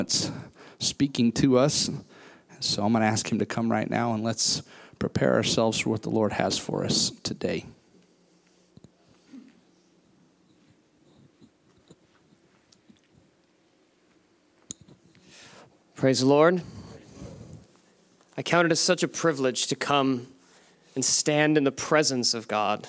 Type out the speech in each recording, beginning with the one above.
It's speaking to us. So I'm going to ask him to come right now, and let's prepare ourselves for what the Lord has for us today. Praise the Lord. I count it as such a privilege to come and stand in the presence of God.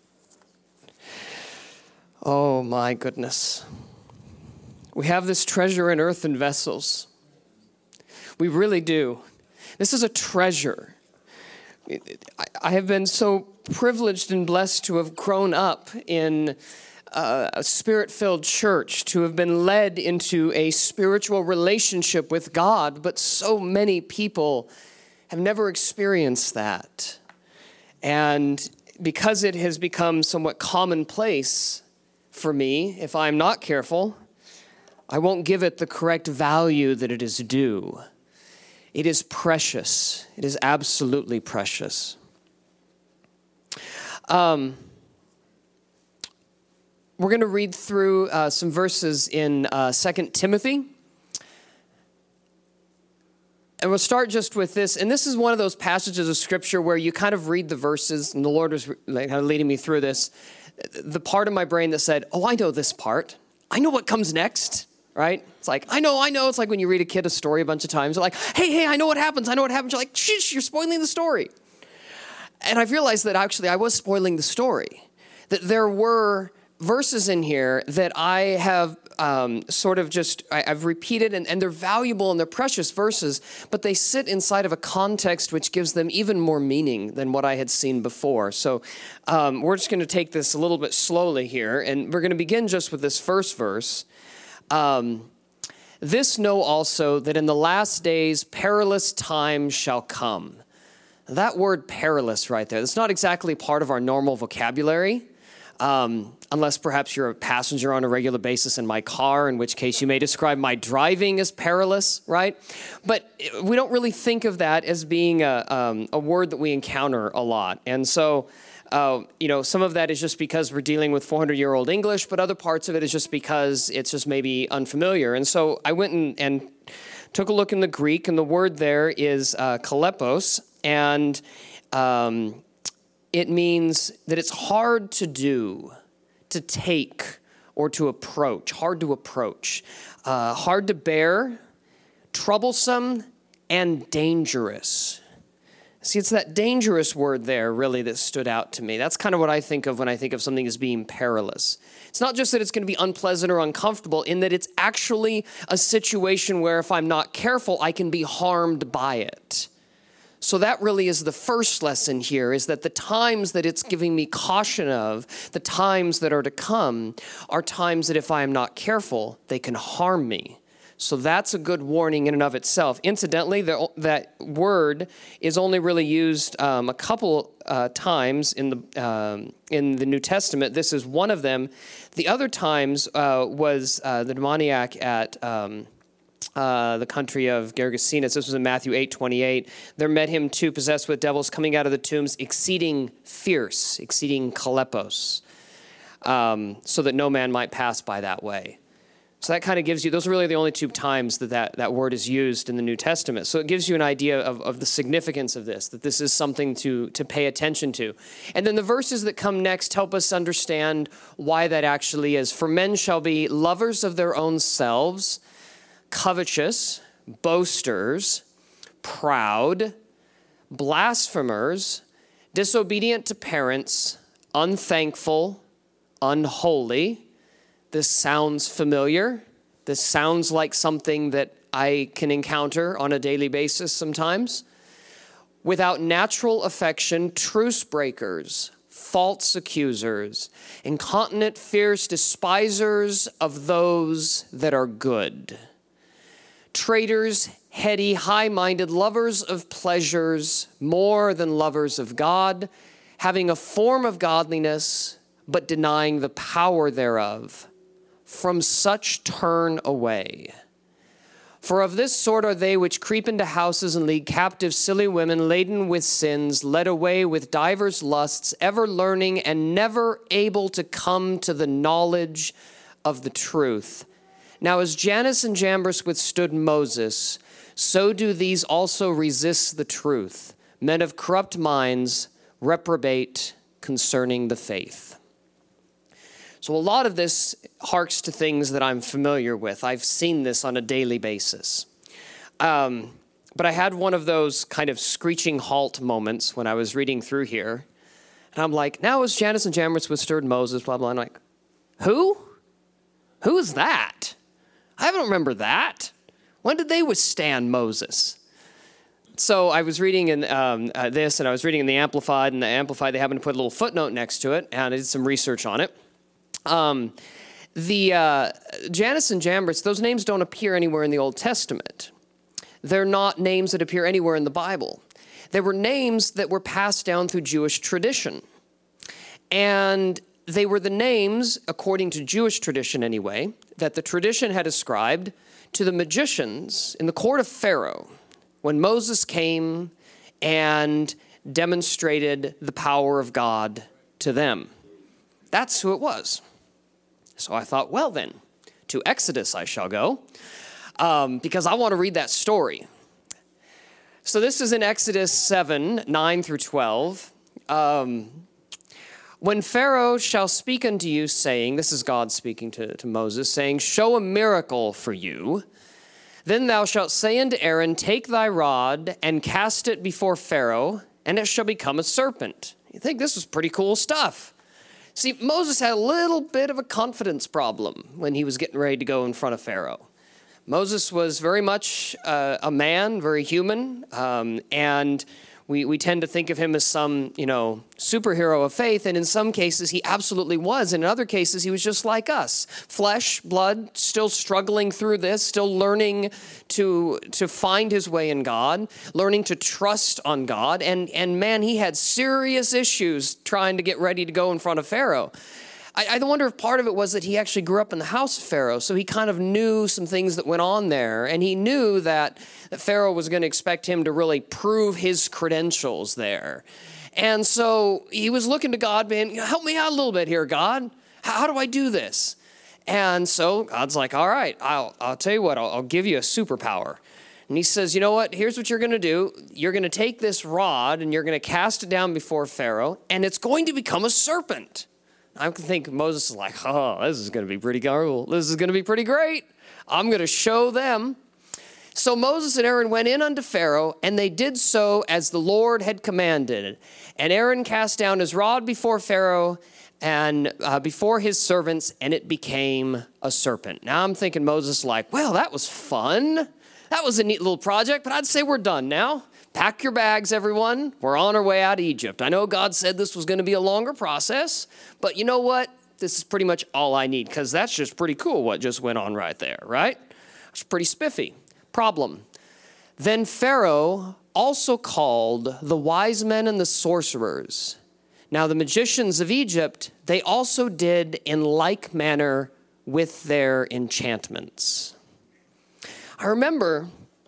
Oh my goodness. We have this treasure in earthen vessels. We really do. This is a treasure. I have been so privileged and blessed to have grown up in a spirit-filled church, to have been led into a spiritual relationship with God, but so many people have never experienced that. And because it has become somewhat commonplace for me, if I'm not careful, I won't give it the correct value that it is due. It is precious. It is absolutely precious. We're going to read through some verses in 2 Timothy. And we'll start just with this. And this is one of those passages of Scripture where you kind of read the verses, and the Lord was kind of leading me through this. The part of my brain that said, oh, I know this part. I know what comes next, right? It's like, I know. It's like when you read a kid a story a bunch of times. They're like, hey, I know what happens. You're like, shh, you're spoiling the story. And I've realized that actually I was spoiling the story. That there were verses in here that I have I've repeated, and they're valuable and they're precious verses, but they sit inside of a context which gives them even more meaning than what I had seen before. So we're just going to take this a little bit slowly here, and we're going to begin just with this first verse. This know also that in the last days perilous times shall come. That word perilous right there, that's not exactly part of our normal vocabulary. Unless perhaps you're a passenger on a regular basis in my car, in which case you may describe my driving as perilous, right? But we don't really think of that as being a word that we encounter a lot. And so, some of that is just because we're dealing with 400-year-old English, but other parts of it is just because it's just maybe unfamiliar. And so I went and took a look in the Greek, and the word there is kalepos, and it means that it's hard to do, to take, or to approach. Hard to approach. Hard to bear, troublesome, and dangerous. See, it's that dangerous word there, really, that stood out to me. That's kind of what I think of when I think of something as being perilous. It's not just that it's going to be unpleasant or uncomfortable, in that it's actually a situation where if I'm not careful, I can be harmed by it. So that really is the first lesson here, is that the times that it's giving me caution of, the times that are to come, are times that if I am not careful, they can harm me. So that's a good warning in and of itself. Incidentally, that word is only really used a couple times in the New Testament. This is one of them. The other times was the demoniac at the country of Gergesenes. This was in Matthew 8:28. There met him two possessed with devils coming out of the tombs, exceeding fierce, exceeding kalepos, so that no man might pass by that way. So that kind of gives you, those are really the only two times that word is used in the New Testament. So it gives you an idea of the significance of this, that this is something to pay attention to. And then the verses that come next help us understand why that actually is. For men shall be lovers of their own selves, covetous, boasters, proud, blasphemers, disobedient to parents, unthankful, unholy. This sounds familiar. This sounds like something that I can encounter on a daily basis sometimes. Without natural affection, truce breakers, false accusers, incontinent, fierce despisers of those that are good. Traitors, heady, high-minded, lovers of pleasures more than lovers of God, having a form of godliness, but denying the power thereof. From such turn away. For of this sort are they which creep into houses and lead captive silly women laden with sins, led away with divers lusts, ever learning and never able to come to the knowledge of the truth. Now as Jannes and Jambres withstood Moses, so do these also resist the truth. Men of corrupt minds reprobate concerning the faith. So a lot of this harks to things that I'm familiar with. I've seen this on a daily basis. But I had one of those kind of screeching halt moments when I was reading through here. And I'm like, now as Jannes and Jambres withstood Moses, blah, blah. I'm like, who? Who is that? I don't remember that. When did they withstand Moses? So I was reading in this, and I was reading in the Amplified, and the Amplified, they happened to put a little footnote next to it, and I did some research on it. Jannes and Jambres, those names don't appear anywhere in the Old Testament. They're not names that appear anywhere in the Bible. They were names that were passed down through Jewish tradition. And they were the names, according to Jewish tradition anyway, that the tradition had ascribed to the magicians in the court of Pharaoh when Moses came and demonstrated the power of God to them. That's who it was. So I thought, well then, to Exodus I shall go, because I want to read that story. So this is in Exodus 7, 9 through 12. When Pharaoh shall speak unto you, saying, this is God speaking to Moses, saying, show a miracle for you. Then thou shalt say unto Aaron, take thy rod and cast it before Pharaoh, and it shall become a serpent. You think this was pretty cool stuff. See, Moses had a little bit of a confidence problem when he was getting ready to go in front of Pharaoh. Moses was very much a man, very human, and we tend to think of him as some, superhero of faith, and in some cases he absolutely was. In other cases, he was just like us. Flesh, blood, still struggling through this, still learning to find his way in God, learning to trust on God, and man, he had serious issues trying to get ready to go in front of Pharaoh. I wonder if part of it was that he actually grew up in the house of Pharaoh, so he kind of knew some things that went on there, and he knew that Pharaoh was going to expect him to really prove his credentials there. And so he was looking to God, man, help me out a little bit here, God. How do I do this? And so God's like, all right, I'll tell you what, I'll give you a superpower. And he says, you know what, here's what you're going to do. You're going to take this rod, and you're going to cast it down before Pharaoh, and it's going to become a serpent. I think Moses is like, oh, this is going to be pretty cool. This is going to be pretty great. I'm going to show them. So Moses and Aaron went in unto Pharaoh, and they did so as the Lord had commanded. And Aaron cast down his rod before Pharaoh and before his servants, and it became a serpent. Now I'm thinking Moses like, well, that was fun. That was a neat little project, but I'd say we're done now. Pack your bags, everyone. We're on our way out of Egypt. I know God said this was going to be a longer process, but you know what? This is pretty much all I need, because that's just pretty cool what just went on right there, right? It's pretty spiffy. Problem. Then Pharaoh also called the wise men and the sorcerers. Now the magicians of Egypt, they also did in like manner with their enchantments. I remember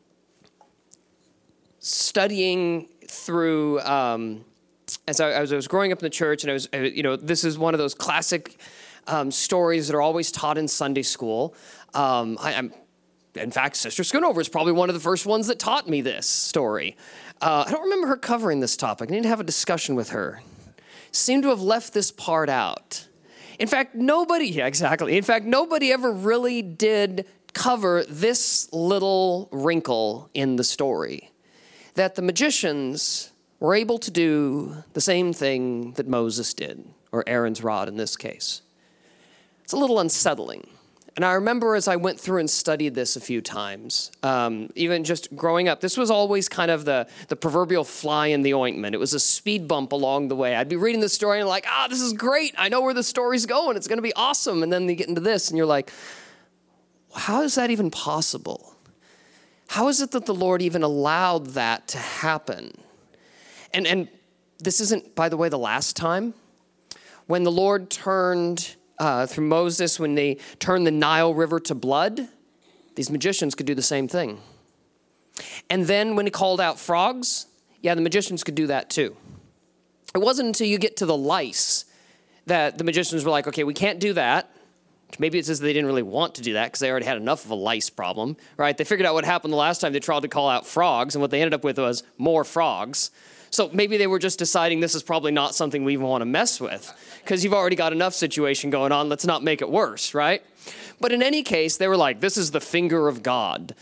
studying through, as I was growing up in the church, and this is one of those classic stories that are always taught in Sunday school. In fact, Sister Schoonover is probably one of the first ones that taught me this story. I don't remember her covering this topic. I need to have a discussion with her. Seemed to have left this part out. In fact, nobody ever really did cover this little wrinkle in the story, that the magicians were able to do the same thing that Moses did, or Aaron's rod in this case. It's a little unsettling. And I remember as I went through and studied this a few times, even just growing up, this was always kind of the proverbial fly in the ointment. It was a speed bump along the way. I'd be reading the story and like, this is great. I know where the story's going. It's going to be awesome. And then you get into this and you're like, how is that even possible? How is it that the Lord even allowed that to happen? And this isn't, by the way, the last time. When the Lord turned, through Moses, when they turned the Nile River to blood, these magicians could do the same thing. And then when he called out frogs, the magicians could do that too. It wasn't until you get to the lice that the magicians were like, okay, we can't do that. Maybe it's just they didn't really want to do that because they already had enough of a lice problem, right? They figured out what happened the last time they tried to call out frogs, and what they ended up with was more frogs. So maybe they were just deciding this is probably not something we even want to mess with because you've already got enough situation going on. Let's not make it worse, right? But in any case, they were like, this is the finger of God.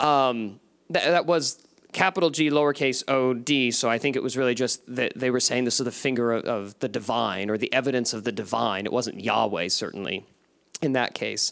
That was capital G, lowercase o-d, so I think it was really just that they were saying this is the finger of the divine, or the evidence of the divine. It wasn't Yahweh, certainly, in that case.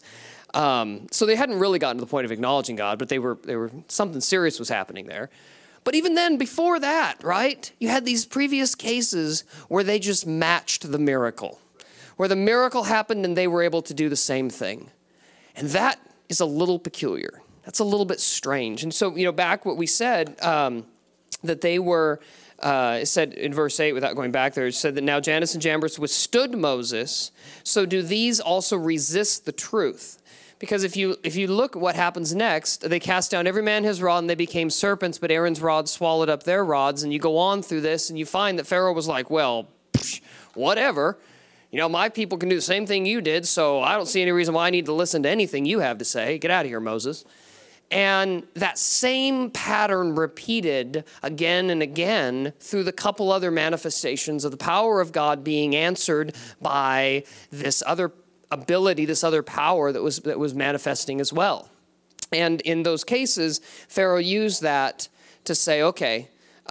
So they hadn't really gotten to the point of acknowledging God, but they were something serious was happening there. But even then, before that, right, you had these previous cases where they just matched the miracle, where the miracle happened and they were able to do the same thing. And that is a little peculiar. That's a little bit strange. And so, back what we said, that they were, it said in verse 8, without going back there, it said that now Jannes and Jambres withstood Moses, so do these also resist the truth. Because if you look at what happens next, they cast down every man his rod, and they became serpents, but Aaron's rod swallowed up their rods. And you go on through this, and you find that Pharaoh was like, well, whatever. My people can do the same thing you did, so I don't see any reason why I need to listen to anything you have to say. Get out of here, Moses. And that same pattern repeated again and again through the couple other manifestations of the power of God being answered by this other ability, this other power that was manifesting as well. And in those cases, Pharaoh used that to say, okay,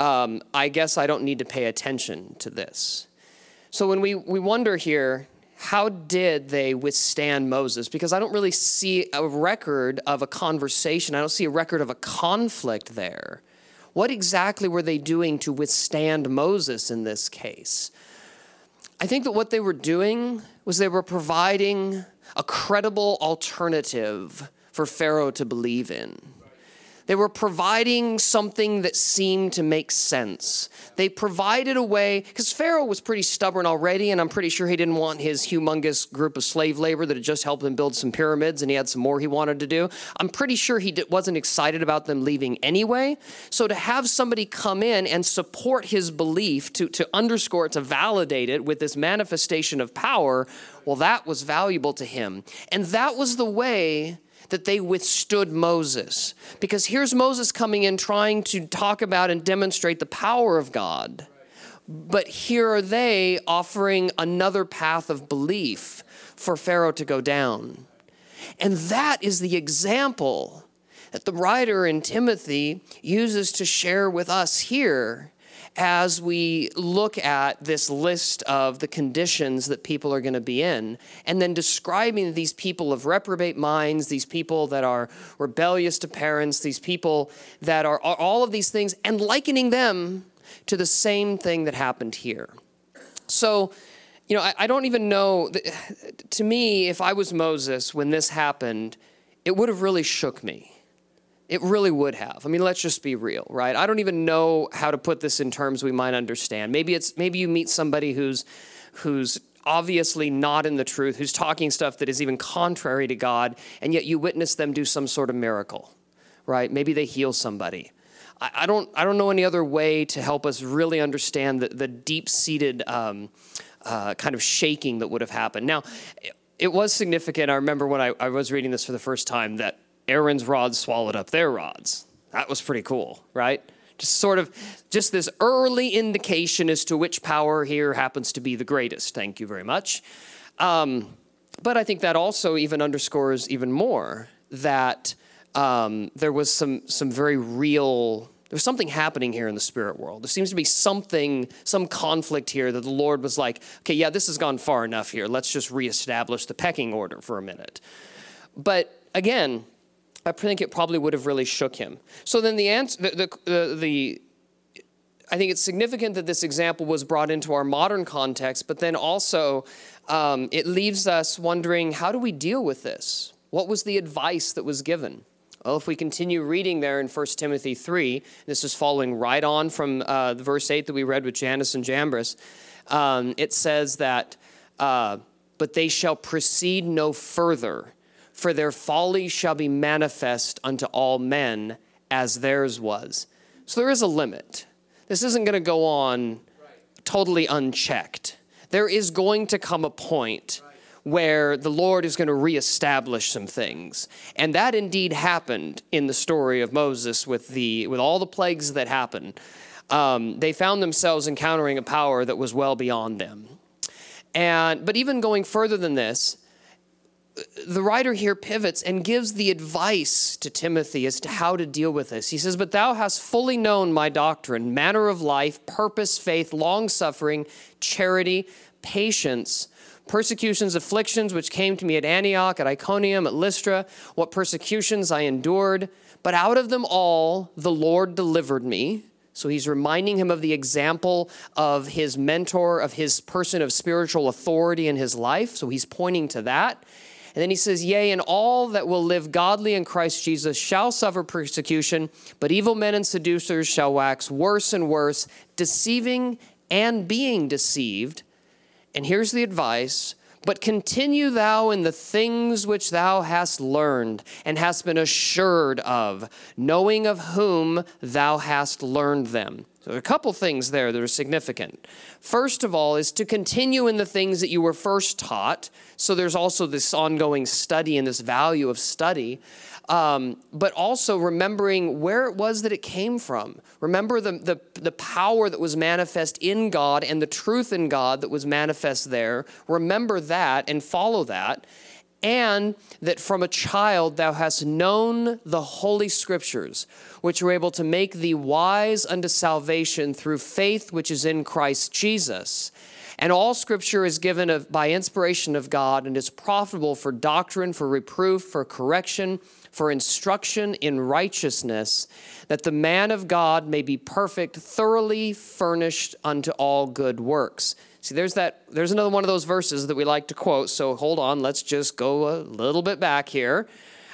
I guess I don't need to pay attention to this. So when we wonder here, how did they withstand Moses? Because I don't really see a record of a conversation. I don't see a record of a conflict there. What exactly were they doing to withstand Moses in this case? I think that what they were doing was they were providing a credible alternative for Pharaoh to believe in. They were providing something that seemed to make sense. They provided a way, because Pharaoh was pretty stubborn already, and I'm pretty sure he didn't want his humongous group of slave labor that had just helped him build some pyramids, and he had some more he wanted to do. I'm pretty sure he wasn't excited about them leaving anyway. So to have somebody come in and support his belief, to underscore it, to validate it with this manifestation of power, well, that was valuable to him. And that was the way that they withstood Moses. Because here's Moses coming in trying to talk about and demonstrate the power of God. But here are they offering another path of belief for Pharaoh to go down. And that is the example that the writer in Timothy uses to share with us here as we look at this list of the conditions that people are going to be in, and then describing these people of reprobate minds, these people that are rebellious to parents, these people that are all of these things, and likening them to the same thing that happened here. So, I don't even know, to me, if I was Moses when this happened, it would have really shook me. It really would have. I mean, let's just be real, right? I don't even know how to put this in terms we might understand. Maybe you meet somebody who's obviously not in the truth, who's talking stuff that is even contrary to God, and yet you witness them do some sort of miracle, right? Maybe they heal somebody. I don't know any other way to help us really understand the deep-seated kind of shaking that would have happened. Now, it was significant. I remember when I was reading this for the first time that Aaron's rods swallowed up their rods. That was pretty cool, right? Just this early indication as to which power here happens to be the greatest. Thank you very much. But I think that also even underscores even more that there was some very real, there was something happening here in the spirit world. There seems to be some conflict here that the Lord was like, okay, yeah, this has gone far enough here. Let's just reestablish the pecking order for a minute. But again, I think it probably would have really shook him. So then the answer, I think it's significant that this example was brought into our modern context, but then also it leaves us wondering, how do we deal with this? What was the advice that was given? Well, if we continue reading there in 1 Timothy 3, this is following right on from the verse 8 that we read with Jannes and Jambres, it says that, but they shall proceed no further, for their folly shall be manifest unto all men as theirs was. So there is a limit. This isn't going to go on totally unchecked. There is going to come a point where the Lord is going to reestablish some things. And that indeed happened in the story of Moses with all the plagues that happened. They found themselves encountering a power that was well beyond them. But even going further than this, the writer here pivots and gives the advice to Timothy as to how to deal with this. He says, "But thou hast fully known my doctrine, manner of life, purpose, faith, long-suffering, charity, patience, persecutions, afflictions, which came to me at Antioch, at Iconium, at Lystra, what persecutions I endured. But out of them all the Lord delivered me." So he's reminding him of the example of his mentor, of his person of spiritual authority in his life. So he's pointing to that. And then he says, "Yea, and all that will live godly in Christ Jesus shall suffer persecution, but evil men and seducers shall wax worse and worse, deceiving and being deceived." And here's the advice: "But continue thou in the things which thou hast learned and hast been assured of, knowing of whom thou hast learned them." So there are a couple things there that are significant. First of all is to continue in the things that you were first taught. So there's also this ongoing study and this value of study. But also remembering where it was that it came from. Remember the power that was manifest in God and the truth in God that was manifest there. Remember that and follow that. And that from a child thou hast known the holy scriptures, which are able to make thee wise unto salvation through faith which is in Christ Jesus. And all scripture is given by inspiration of God and is profitable for doctrine, for reproof, for correction, for instruction in righteousness, that the man of God may be perfect, thoroughly furnished unto all good works. See, there's another one of those verses that we like to quote, so hold on, let's just go a little bit back here.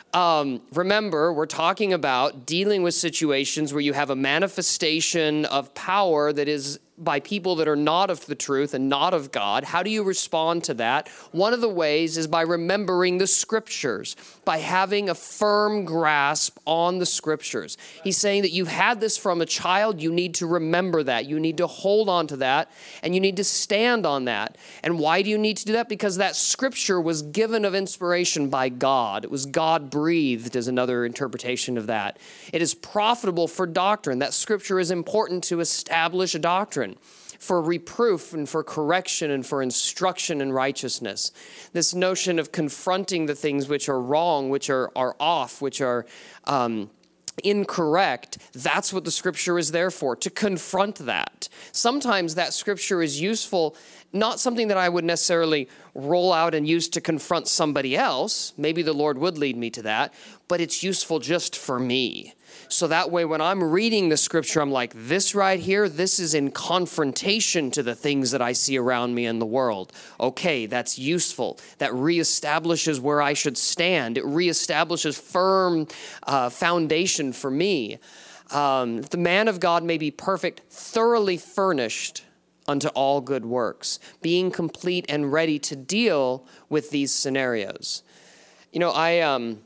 Remember, we're talking about dealing with situations where you have a manifestation of power that is by people that are not of the truth and not of God. How do you respond to that? One of the ways is by remembering the scriptures, by having a firm grasp on the scriptures. He's saying that you've had this from a child. You need to remember that. You need to hold on to that, and you need to stand on that. And why do you need to do that? Because that scripture was given of inspiration by God. It was God-breathed, is another interpretation of that. It is profitable for doctrine. That scripture is important to establish a doctrine, for reproof and for correction and for instruction in righteousness. This notion of confronting the things which are wrong, which are off, which are incorrect, that's what the scripture is there for, to confront that. Sometimes that scripture is useful, not something that I would necessarily roll out and use to confront somebody else. Maybe the Lord would lead me to that, but it's useful just for me. So that way, when I'm reading the scripture, I'm like, this right here, this is in confrontation to the things that I see around me in the world. Okay, that's useful. That reestablishes where I should stand. It reestablishes firm foundation for me. The man of God may be perfect, thoroughly furnished unto all good works, being complete and ready to deal with these scenarios. You know, I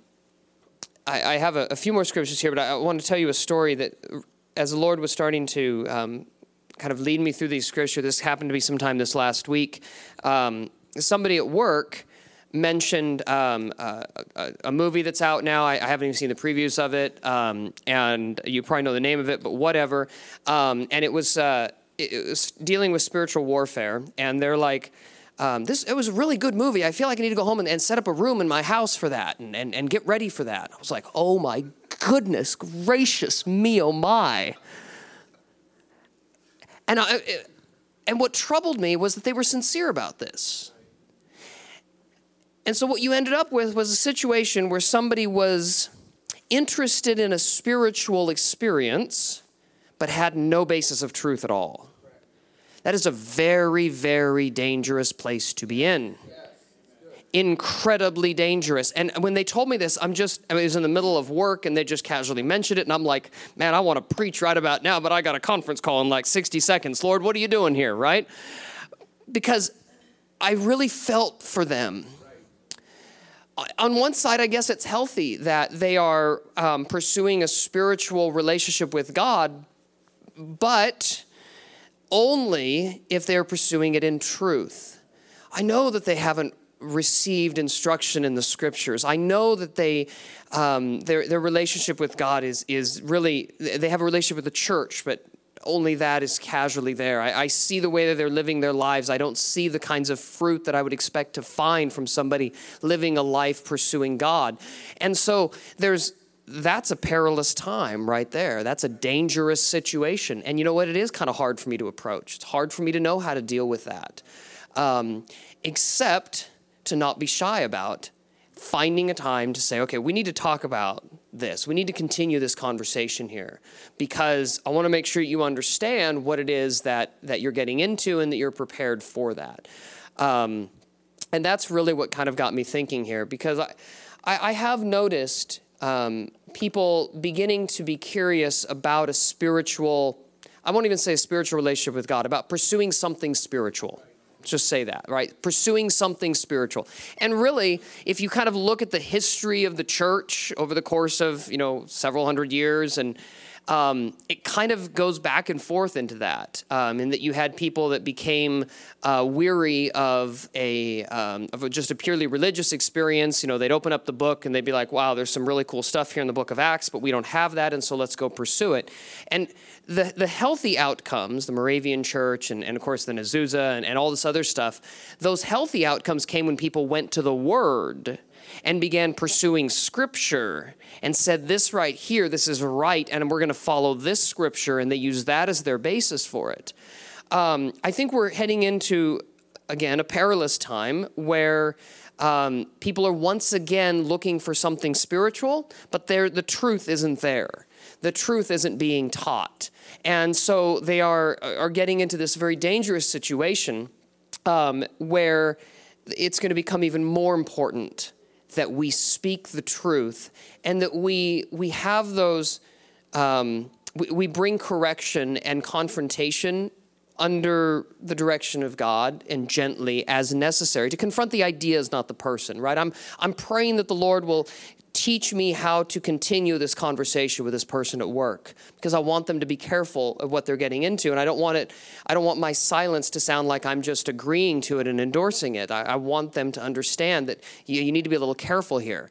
have a few more scriptures here, but I want to tell you a story that as the Lord was starting to kind of lead me through these scriptures, this happened to be sometime this last week. Somebody at work mentioned a movie that's out now. I haven't even seen the previews of it, and you probably know the name of it, but whatever. And it was dealing with spiritual warfare, and they're like, it was a really good movie. I feel like I need to go home and set up a room in my house for that and get ready for that. I was like, oh my goodness gracious me, oh my. And what troubled me was that they were sincere about this. And so what you ended up with was a situation where somebody was interested in a spiritual experience but had no basis of truth at all. That is a very, very dangerous place to be in. Incredibly dangerous. And when they told me this, it was in the middle of work and they just casually mentioned it. And I'm like, man, I want to preach right about now, but I got a conference call in like 60 seconds. Lord, what are you doing here, right? Because I really felt for them. On one side, I guess it's healthy that they are pursuing a spiritual relationship with God, but only if they're pursuing it in truth. I know that they haven't received instruction in the scriptures. I know that they, their relationship with God is really, they have a relationship with the church, but only that is casually there. I see the way that they're living their lives. I don't see the kinds of fruit that I would expect to find from somebody living a life pursuing God. And so that's a perilous time right there. That's a dangerous situation. And you know what? It is kind of hard for me to approach. It's hard for me to know how to deal with that, except to not be shy about finding a time to say, okay, we need to talk about this. We need to continue this conversation here because I want to make sure you understand what it is that you're getting into and that you're prepared for that. And that's really what kind of got me thinking here, because I have noticed people beginning to be curious about a spiritual, I won't even say a spiritual relationship with God, about pursuing something spiritual. Just say that, right? Pursuing something spiritual. And really, if you kind of look at the history of the church over the course of, several hundred years, and it kind of goes back and forth into that, in that you had people that became weary of just a purely religious experience. They'd open up the book and they'd be like, wow, there's some really cool stuff here in the book of Acts, but we don't have that, and so let's go pursue it. And the healthy outcomes, the Moravian Church and of course the Azusa and all this other stuff, those healthy outcomes came when people went to the Word and began pursuing Scripture and said, this right here, this is right, and we're going to follow this Scripture, and they use that as their basis for it. I think we're heading into, again, a perilous time where people are once again looking for something spiritual, but the truth isn't there. The truth isn't being taught. And so they are getting into this very dangerous situation where it's going to become even more important that we speak the truth and that we have those, we bring correction and confrontation under the direction of God and gently as necessary to confront the ideas, not the person, right? I'm praying that the Lord will teach me how to continue this conversation with this person at work, because I want them to be careful of what they're getting into. And I don't want my silence to sound like I'm just agreeing to it and endorsing it. I want them to understand that you need to be a little careful here.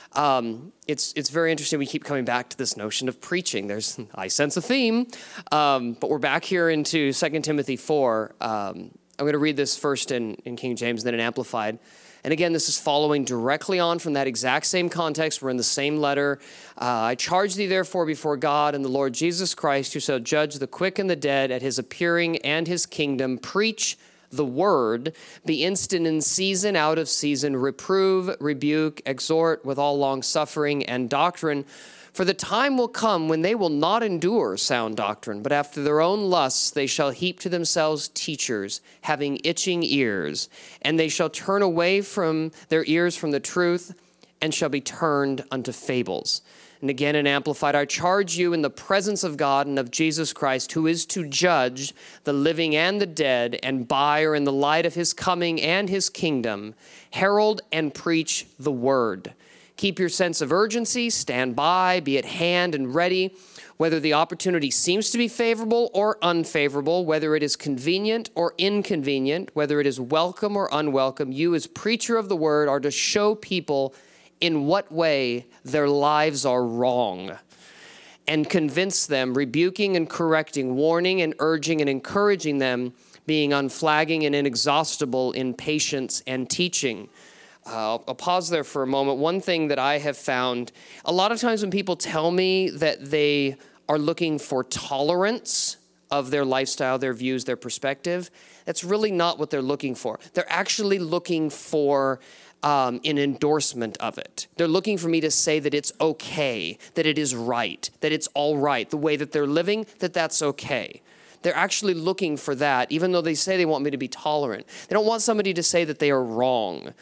It's very interesting. We keep coming back to this notion of preaching. I sense a theme, but we're back here into 2 Timothy 4. I'm going to read this first in King James, then in Amplified. And again, this is following directly on from that exact same context. We're in the same letter. I charge thee therefore before God and the Lord Jesus Christ, who shall judge the quick and the dead at his appearing and his kingdom. Preach the word, be instant in season, out of season, reprove, rebuke, exhort with all long suffering and doctrine. For the time will come when they will not endure sound doctrine, but after their own lusts they shall heap to themselves teachers, having itching ears, and they shall turn away from their ears from the truth, and shall be turned unto fables. And again in Amplified, I charge you in the presence of God and of Jesus Christ, who is to judge the living and the dead, and by or in the light of his coming and his kingdom, herald and preach the word. Keep your sense of urgency, stand by, be at hand and ready, whether the opportunity seems to be favorable or unfavorable, whether it is convenient or inconvenient, whether it is welcome or unwelcome. You as preacher of the word are to show people in what way their lives are wrong and convince them, rebuking and correcting, warning and urging and encouraging them, being unflagging and inexhaustible in patience and teaching. I'll pause there for a moment. One thing that I have found, a lot of times when people tell me that they are looking for tolerance of their lifestyle, their views, their perspective, that's really not what they're looking for. They're actually looking for an endorsement of it. They're looking for me to say that it's okay, that it is right, that it's all right, the way that they're living, that's okay. They're actually looking for that, even though they say they want me to be tolerant. They don't want somebody to say that they are wrong.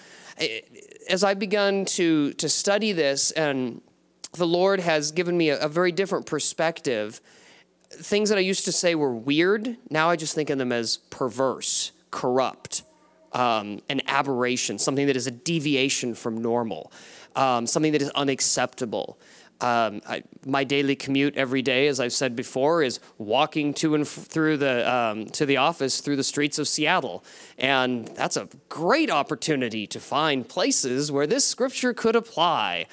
As I've begun to study this, and the Lord has given me a very different perspective, things that I used to say were weird, now I just think of them as perverse, corrupt, an aberration, something that is a deviation from normal, something that is unacceptable. My daily commute every day, as I've said before, is walking to and through to the office through the streets of Seattle. And that's a great opportunity to find places where this scripture could apply.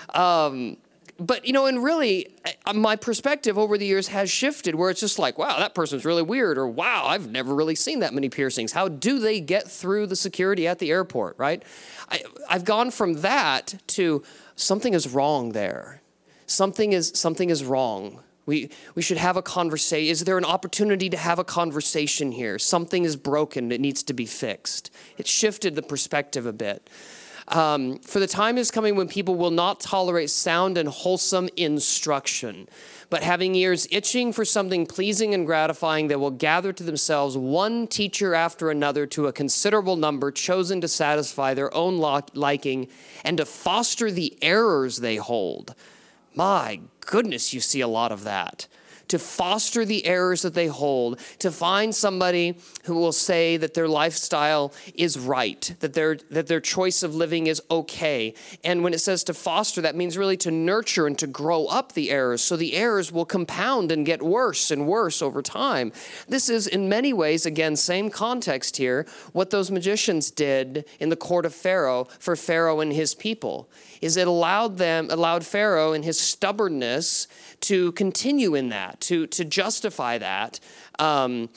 But, and really, my perspective over the years has shifted where it's just like, wow, that person's really weird, or wow, I've never really seen that many piercings. How do they get through the security at the airport, right? I've gone from that to something is wrong there. Something is wrong. We should have a conversation. Is there an opportunity to have a conversation here? Something is broken. It needs to be fixed. It shifted the perspective a bit. For the time is coming when people will not tolerate sound and wholesome instruction, but having ears itching for something pleasing and gratifying, they will gather to themselves one teacher after another to a considerable number, chosen to satisfy their own liking and to foster the errors they hold. My goodness, you see a lot of that. To foster the errors that they hold, to find somebody who will say that their lifestyle is right, that their choice of living is okay. And when it says to foster, that means really to nurture and to grow up the errors, so the errors will compound and get worse and worse over time. This is in many ways, again, same context here, what those magicians did in the court of Pharaoh for Pharaoh and his people, is it allowed Pharaoh and his stubbornness to continue in that, to justify that. And,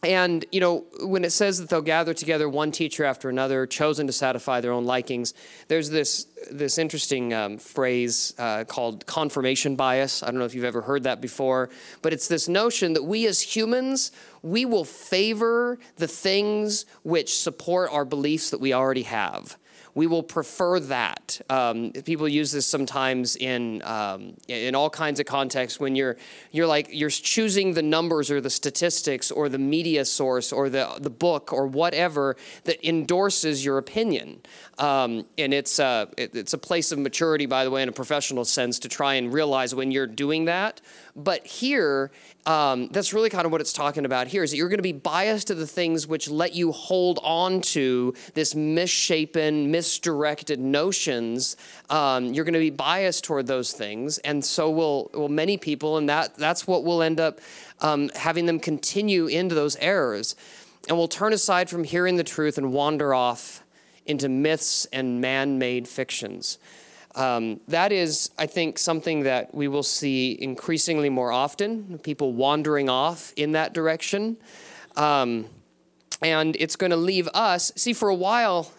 when it says that they'll gather together one teacher after another, chosen to satisfy their own likings, there's this interesting phrase called confirmation bias. I don't know if you've ever heard that before, but it's this notion that we as humans, we will favor the things which support our beliefs that we already have. We will prefer that. People use this sometimes in all kinds of contexts when you're choosing the numbers or the statistics or the media source or the book or whatever that endorses your opinion. And it's a place of maturity, by the way, in a professional sense, to try and realize when you're doing that. But here, that's really kind of what it's talking about here, is that you're going to be biased to the things which let you hold on to this misshapen, misdirected notions. You're going to be biased toward those things, and so will many people, and that's what will end up having them continue into those errors, and will turn aside from hearing the truth and wander off into myths and man-made fictions. That is, I think, something that we will see increasingly more often, people wandering off in that direction. And it's going to leave us, for a while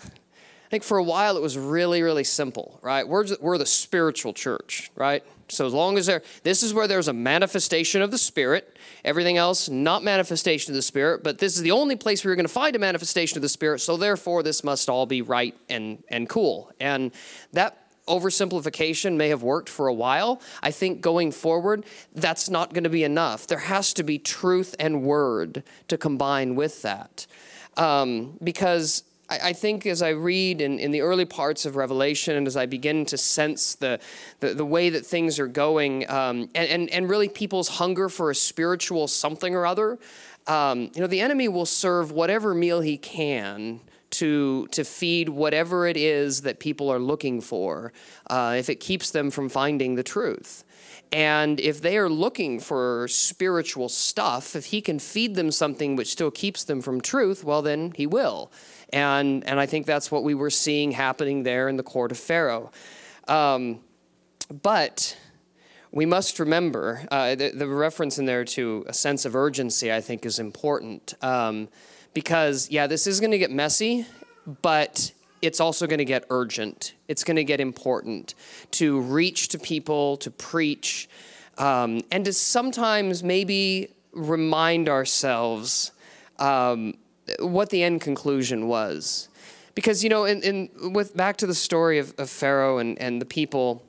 it was really, really simple, right? We're the spiritual church, right? So as long as this is where there's a manifestation of the Spirit, everything else, not manifestation of the Spirit, but this is the only place where you're going to find a manifestation of the Spirit, so therefore this must all be right and cool. And that oversimplification may have worked for a while. I think going forward, that's not going to be enough. There has to be truth and word to combine with that. Because I think as I read in the early parts of Revelation and as I begin to sense the way that things are going, and really people's hunger for a spiritual something or other, the enemy will serve whatever meal he can to feed whatever it is that people are looking for, if it keeps them from finding the truth. And if they are looking for spiritual stuff, if he can feed them something which still keeps them from truth, well, then he will. And I think that's what we were seeing happening there in the court of Pharaoh. But we must remember, the reference in there to a sense of urgency, I think, is important. Because, this is going to get messy, but it's also going to get urgent. It's going to get important to reach to people, to preach, and to sometimes maybe remind ourselves what the end conclusion was. Because, with back to the story of Pharaoh and the people,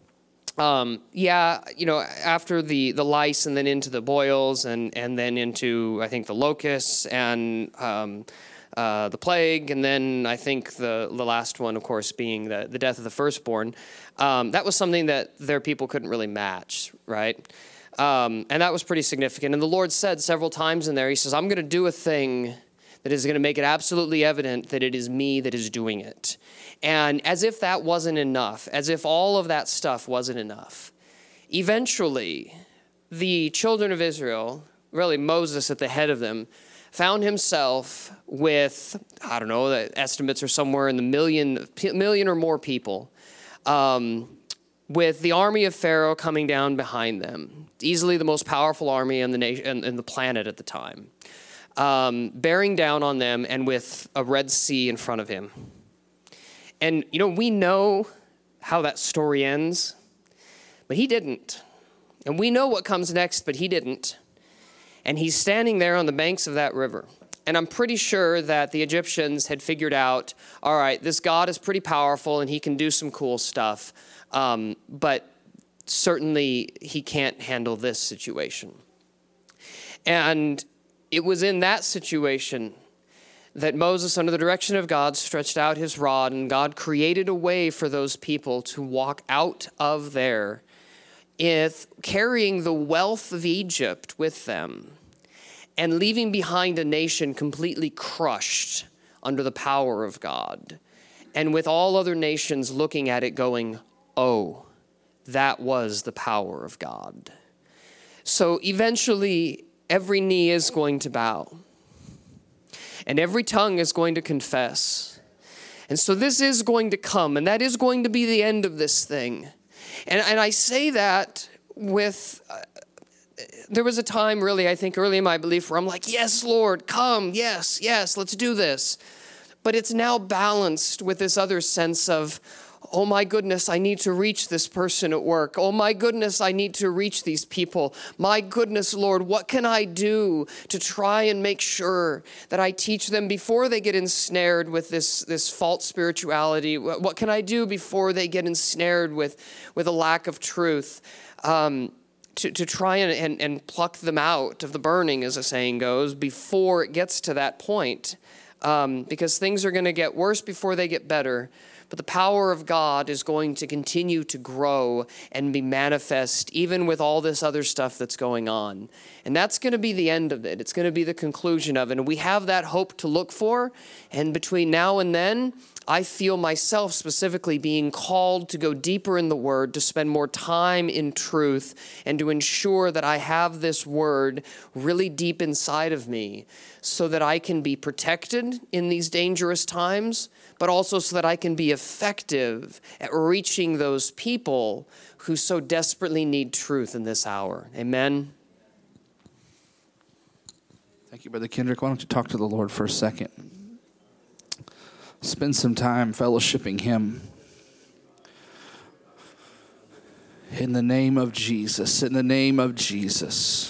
after the lice and then into the boils and then into, I think, the locusts and the plague, and then I think the last one, of course, being the death of the firstborn, that was something that their people couldn't really match, right? And that was pretty significant. And the Lord said several times in there, he says, I'm going to do a thing that is going to make it absolutely evident that it is me that is doing it. And as if that wasn't enough, as if all of that stuff wasn't enough, Eventually, the children of Israel, really Moses at the head of them, found himself with, I don't know, the estimates are somewhere in the million or more people, with the army of Pharaoh coming down behind them, easily the most powerful army in the nation, in the planet at the time, bearing down on them and with a Red Sea in front of him. And, we know how that story ends, but he didn't. And we know what comes next, but he didn't. And he's standing there on the banks of that river. And I'm pretty sure that the Egyptians had figured out, all right, this God is pretty powerful and he can do some cool stuff. But certainly he can't handle this situation. And it was in that situation that Moses, under the direction of God, stretched out his rod, and God created a way for those people to walk out of there, carrying the wealth of Egypt with them and leaving behind a nation completely crushed under the power of God, and with all other nations looking at it going, oh, that was the power of God. So eventually every knee is going to bow and every tongue is going to confess. And so this is going to come, and that is going to be the end of this thing. And I say that with, there was a time really, I think early in my belief where I'm like, yes, Lord, come, yes, let's do this. But it's now balanced with this other sense of, oh my goodness, I need to reach this person at work. Oh my goodness, I need to reach these people. My goodness, Lord, what can I do to try and make sure that I teach them before they get ensnared with this false spirituality? What can I do before they get ensnared with a lack of truth? To try and pluck them out of the burning, as the saying goes, before it gets to that point. Because things are going to get worse before they get better. But the power of God is going to continue to grow and be manifest even with all this other stuff that's going on. And that's going to be the end of it. It's going to be the conclusion of it. And we have that hope to look for. And between now and then, I feel myself specifically being called to go deeper in the Word, to spend more time in truth, and to ensure that I have this Word really deep inside of me so that I can be protected in these dangerous times, but also so that I can be effective at reaching those people who so desperately need truth in this hour. Amen. Thank you, Brother Kendrick. Why don't you talk to the Lord for a second? Spend some time fellowshipping Him. In the name of Jesus, in the name of Jesus.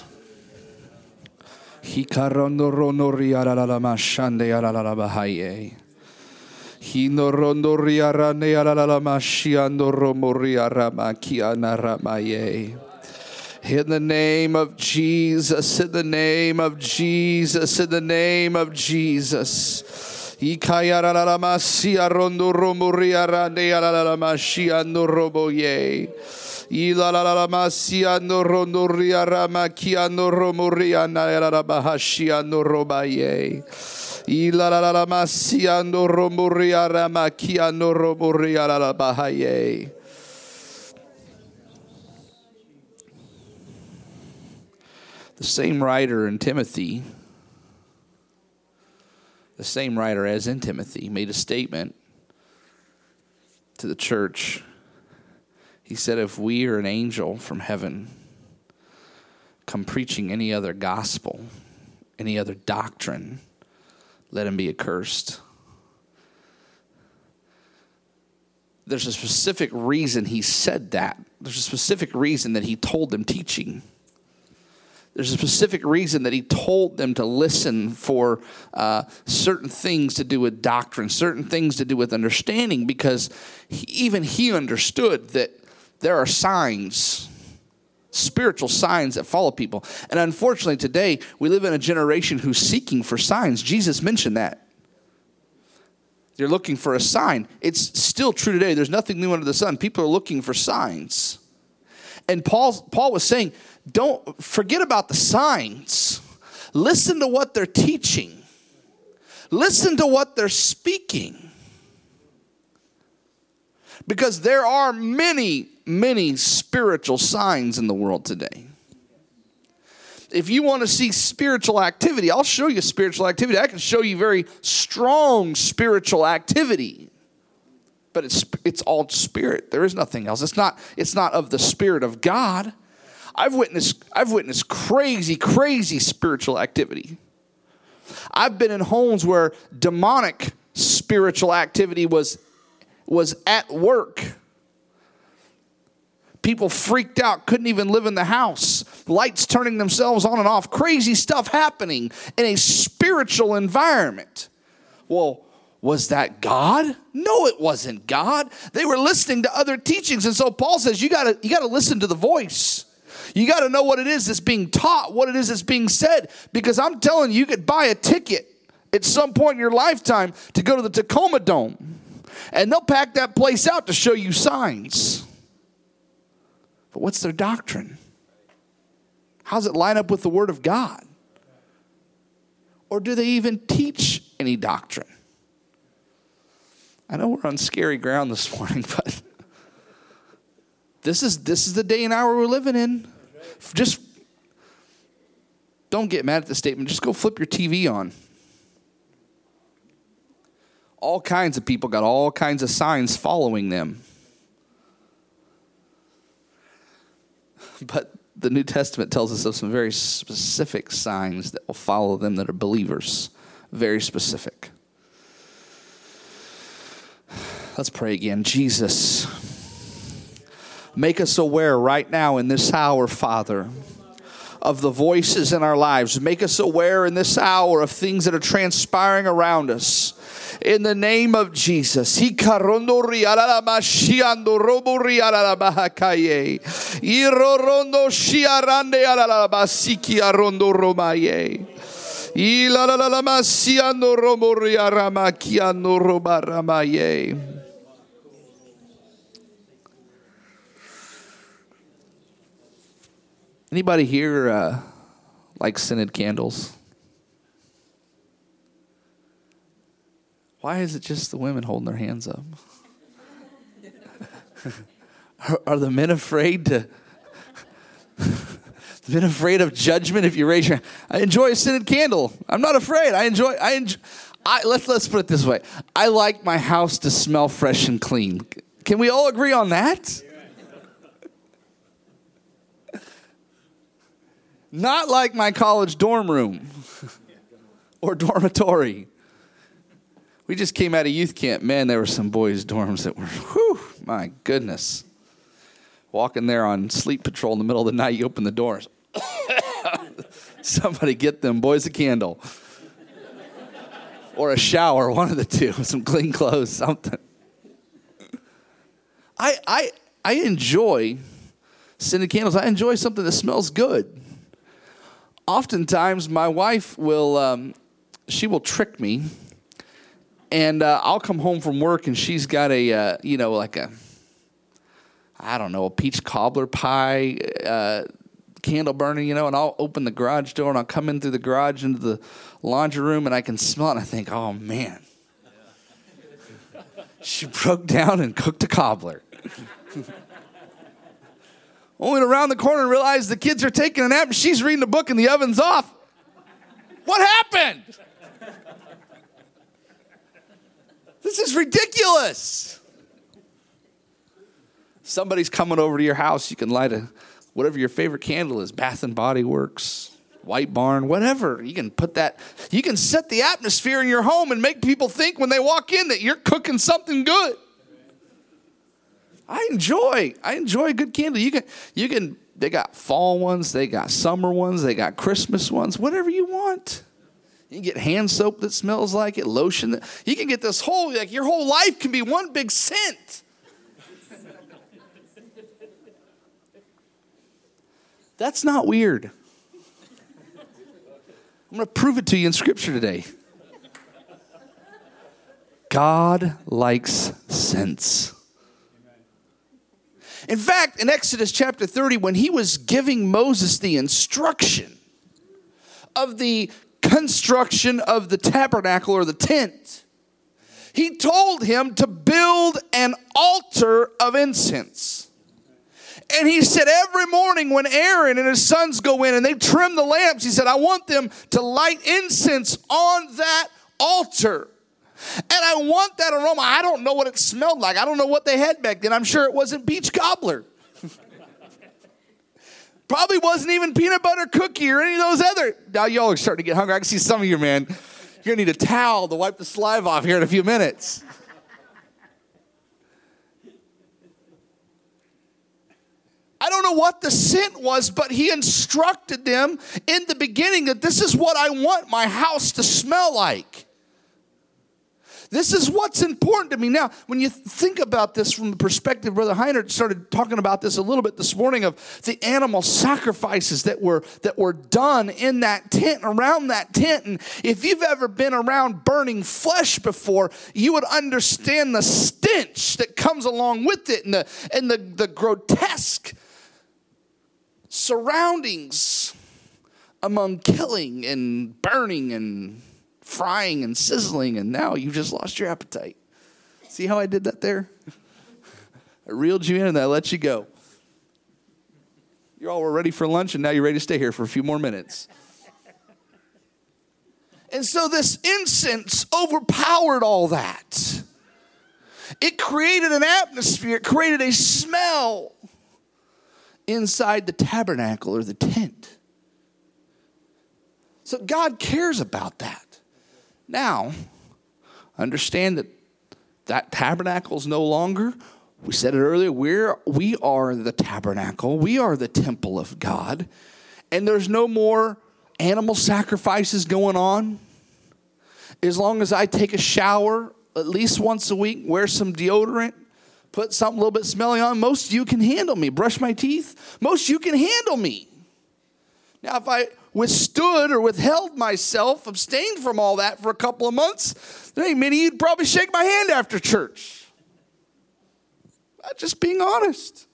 In the name of Jesus, in the name of Jesus, in the name of Jesus. Ikayararamasia rondo romoria rande alalamasia no roboye. Ilalamasia no rondo riaramakia no romoria na alalabahashia no robaye. Ilalamasia no romoria ramakia no romoria alalabahaye. The same writer in Timothy, the same writer as in Timothy, made a statement to the church. He said, if we or an angel from heaven come preaching any other gospel, any other doctrine, let him be accursed. There's a specific reason he said that. There's a specific reason that he told them teaching. There's a specific reason that he told them to listen for certain things to do with doctrine, certain things to do with understanding, because even he understood that there are signs, spiritual signs that follow people. And unfortunately today, we live in a generation who's seeking for signs. Jesus mentioned that. They're looking for a sign. It's still true today. There's nothing new under the sun. People are looking for signs. And Paul was saying, don't forget about the signs. Listen to what they're teaching. Listen to what they're speaking. Because there are many many spiritual signs in the world today. If you want to see spiritual activity, I'll show you spiritual activity. I can show you very strong spiritual activity. But it's all spirit. There is nothing else. It's not of the Spirit of God. I've witnessed crazy spiritual activity. I've been in homes where demonic spiritual activity was at work. People freaked out, couldn't even live in the house. Lights turning themselves on and off. Crazy stuff happening in a spiritual environment. Well, was that God? No, it wasn't God. They were listening to other teachings. And so Paul says, you gotta listen to the voice. You got to know what it is that's being taught, what it is that's being said. Because I'm telling you, you could buy a ticket at some point in your lifetime to go to the Tacoma Dome. And they'll pack that place out to show you signs. But what's their doctrine? How does it line up with the Word of God? Or do they even teach any doctrine? I know we're on scary ground this morning, but this is the day and hour we're living in. Just don't get mad at the statement. Just go flip your TV on. All kinds of people got all kinds of signs following them. But the New Testament tells us of some very specific signs that will follow them that are believers. Very specific. Let's pray again. Jesus, make us aware right now in this hour, Father, of the voices in our lives. Make us aware in this hour of things that are transpiring around us. In the name of Jesus. Anybody here like scented candles? Why is it just the women holding their hands up? Are the men afraid to? Men afraid of judgment if you raise your hand? I enjoy a scented candle. I'm not afraid. Let's put it this way. I like my house to smell fresh and clean. Can we all agree on that? Not like my college dorm room or dormitory. We just came out of youth camp. Man, there were some boys' dorms that were, whew, my goodness. Walking there on sleep patrol in the middle of the night, you open the doors. Somebody get them boys a candle. Or a shower, one of the two. Some clean clothes, something. I enjoy scented candles. I enjoy something that smells good. Oftentimes, my wife will, she will trick me. And I'll come home from work and she's got a peach cobbler pie candle burning, and I'll open the garage door and I'll come in through the garage into the laundry room and I can smell it and I think, oh man, she broke down and cooked a cobbler. Only around the corner and realize the kids are taking a nap and she's reading a book and the oven's off. What happened? This is ridiculous. Somebody's coming over to your house. You can light whatever your favorite candle is, Bath and Body Works, White Barn, whatever. You can put that. You can set the atmosphere in your home and make people think when they walk in that you're cooking something good. I enjoy a good candle. You can. They got fall ones. They got summer ones. They got Christmas ones. Whatever you want. You can get hand soap that smells like it, lotion. You can get this whole, your whole life can be one big scent. That's not weird. I'm going to prove it to you in Scripture today. God likes scents. In fact, in Exodus chapter 30, when he was giving Moses the instruction of the construction of the tabernacle or the tent, he told him to build an altar of incense. And he said every morning when Aaron and his sons go in and they trim the lamps, he said, I want them to light incense on that altar. And I want that aroma. I don't know what it smelled like. I don't know what they had back then. I'm sure it wasn't peach cobbler. Probably wasn't even peanut butter cookie or any of those other. Now y'all are starting to get hungry. I can see some of you, man. You're going to need a towel to wipe the saliva off here in a few minutes. I don't know what the scent was, but he instructed them in the beginning that this is what I want my house to smell like. This is what's important to me. Now, when you think about this from the perspective, Brother Heiner started talking about this a little bit this morning of the animal sacrifices that were done in that tent, around that tent. And if you've ever been around burning flesh before, you would understand the stench that comes along with it and the grotesque surroundings among killing and burning and frying and sizzling, and now you've just lost your appetite. See how I did that there? I reeled you in and I let you go. You all were ready for lunch, and now you're ready to stay here for a few more minutes. And so this incense overpowered all that. It created an atmosphere. It created a smell inside the tabernacle or the tent. So God cares about that. Now, understand that tabernacle is no longer. We said it earlier. We are the tabernacle. We are the temple of God. And there's no more animal sacrifices going on. As long as I take a shower at least once a week, wear some deodorant, put something a little bit smelly on, most of you can handle me. Brush my teeth, most of you can handle me. Now, if I withstood or withheld myself, abstained from all that for a couple of months, there ain't many you'd probably shake my hand after church. I'm just being honest.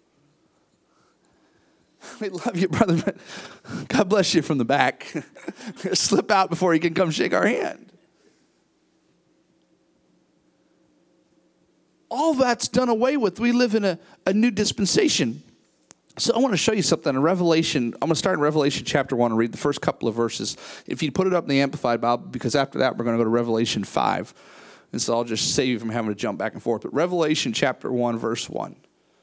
We love you, brother, but God bless you from the back. Slip out before you can come shake our hand. All that's done away with. We live in a new dispensation. So I want to show you something in Revelation. I'm going to start in Revelation chapter 1 and read the first couple of verses. If you put it up in the Amplified Bible, because after that we're going to go to Revelation 5. And so I'll just save you from having to jump back and forth. But Revelation chapter 1, verse 1.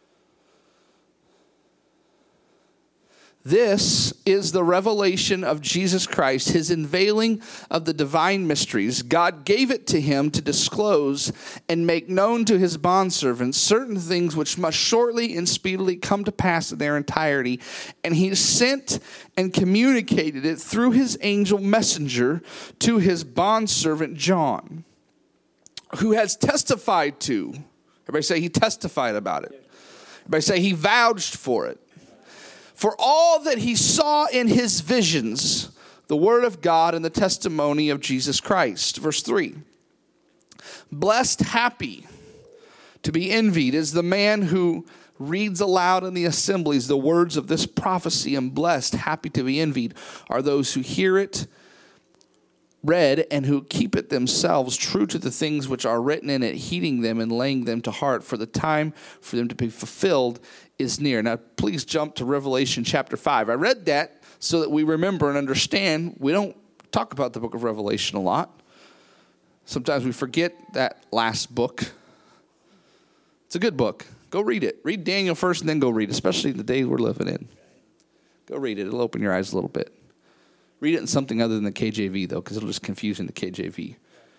This is the revelation of Jesus Christ, his unveiling of the divine mysteries. God gave it to him to disclose and make known to his bondservants certain things which must shortly and speedily come to pass in their entirety. And he sent and communicated it through his angel messenger to his bondservant John, who has testified to. Everybody say he testified about it. Everybody say he vouched for it. For all that he saw in his visions, the word of God and the testimony of Jesus Christ. Verse 3. Blessed, happy, to be envied is the man who reads aloud in the assemblies the words of this prophecy, and blessed, happy to be envied are those who hear it read and who keep it themselves true to the things which are written in it, heeding them and laying them to heart, for the time for them to be fulfilled is near. Now, please jump to Revelation chapter 5. I read that so that we remember and understand. We don't talk about the book of Revelation a lot. Sometimes we forget that last book. It's a good book. Go read it. Read Daniel first and then go read it, especially the day we're living in. Go read it. It'll open your eyes a little bit. Read it in something other than the KJV, though, because it'll just confuse you in the KJV.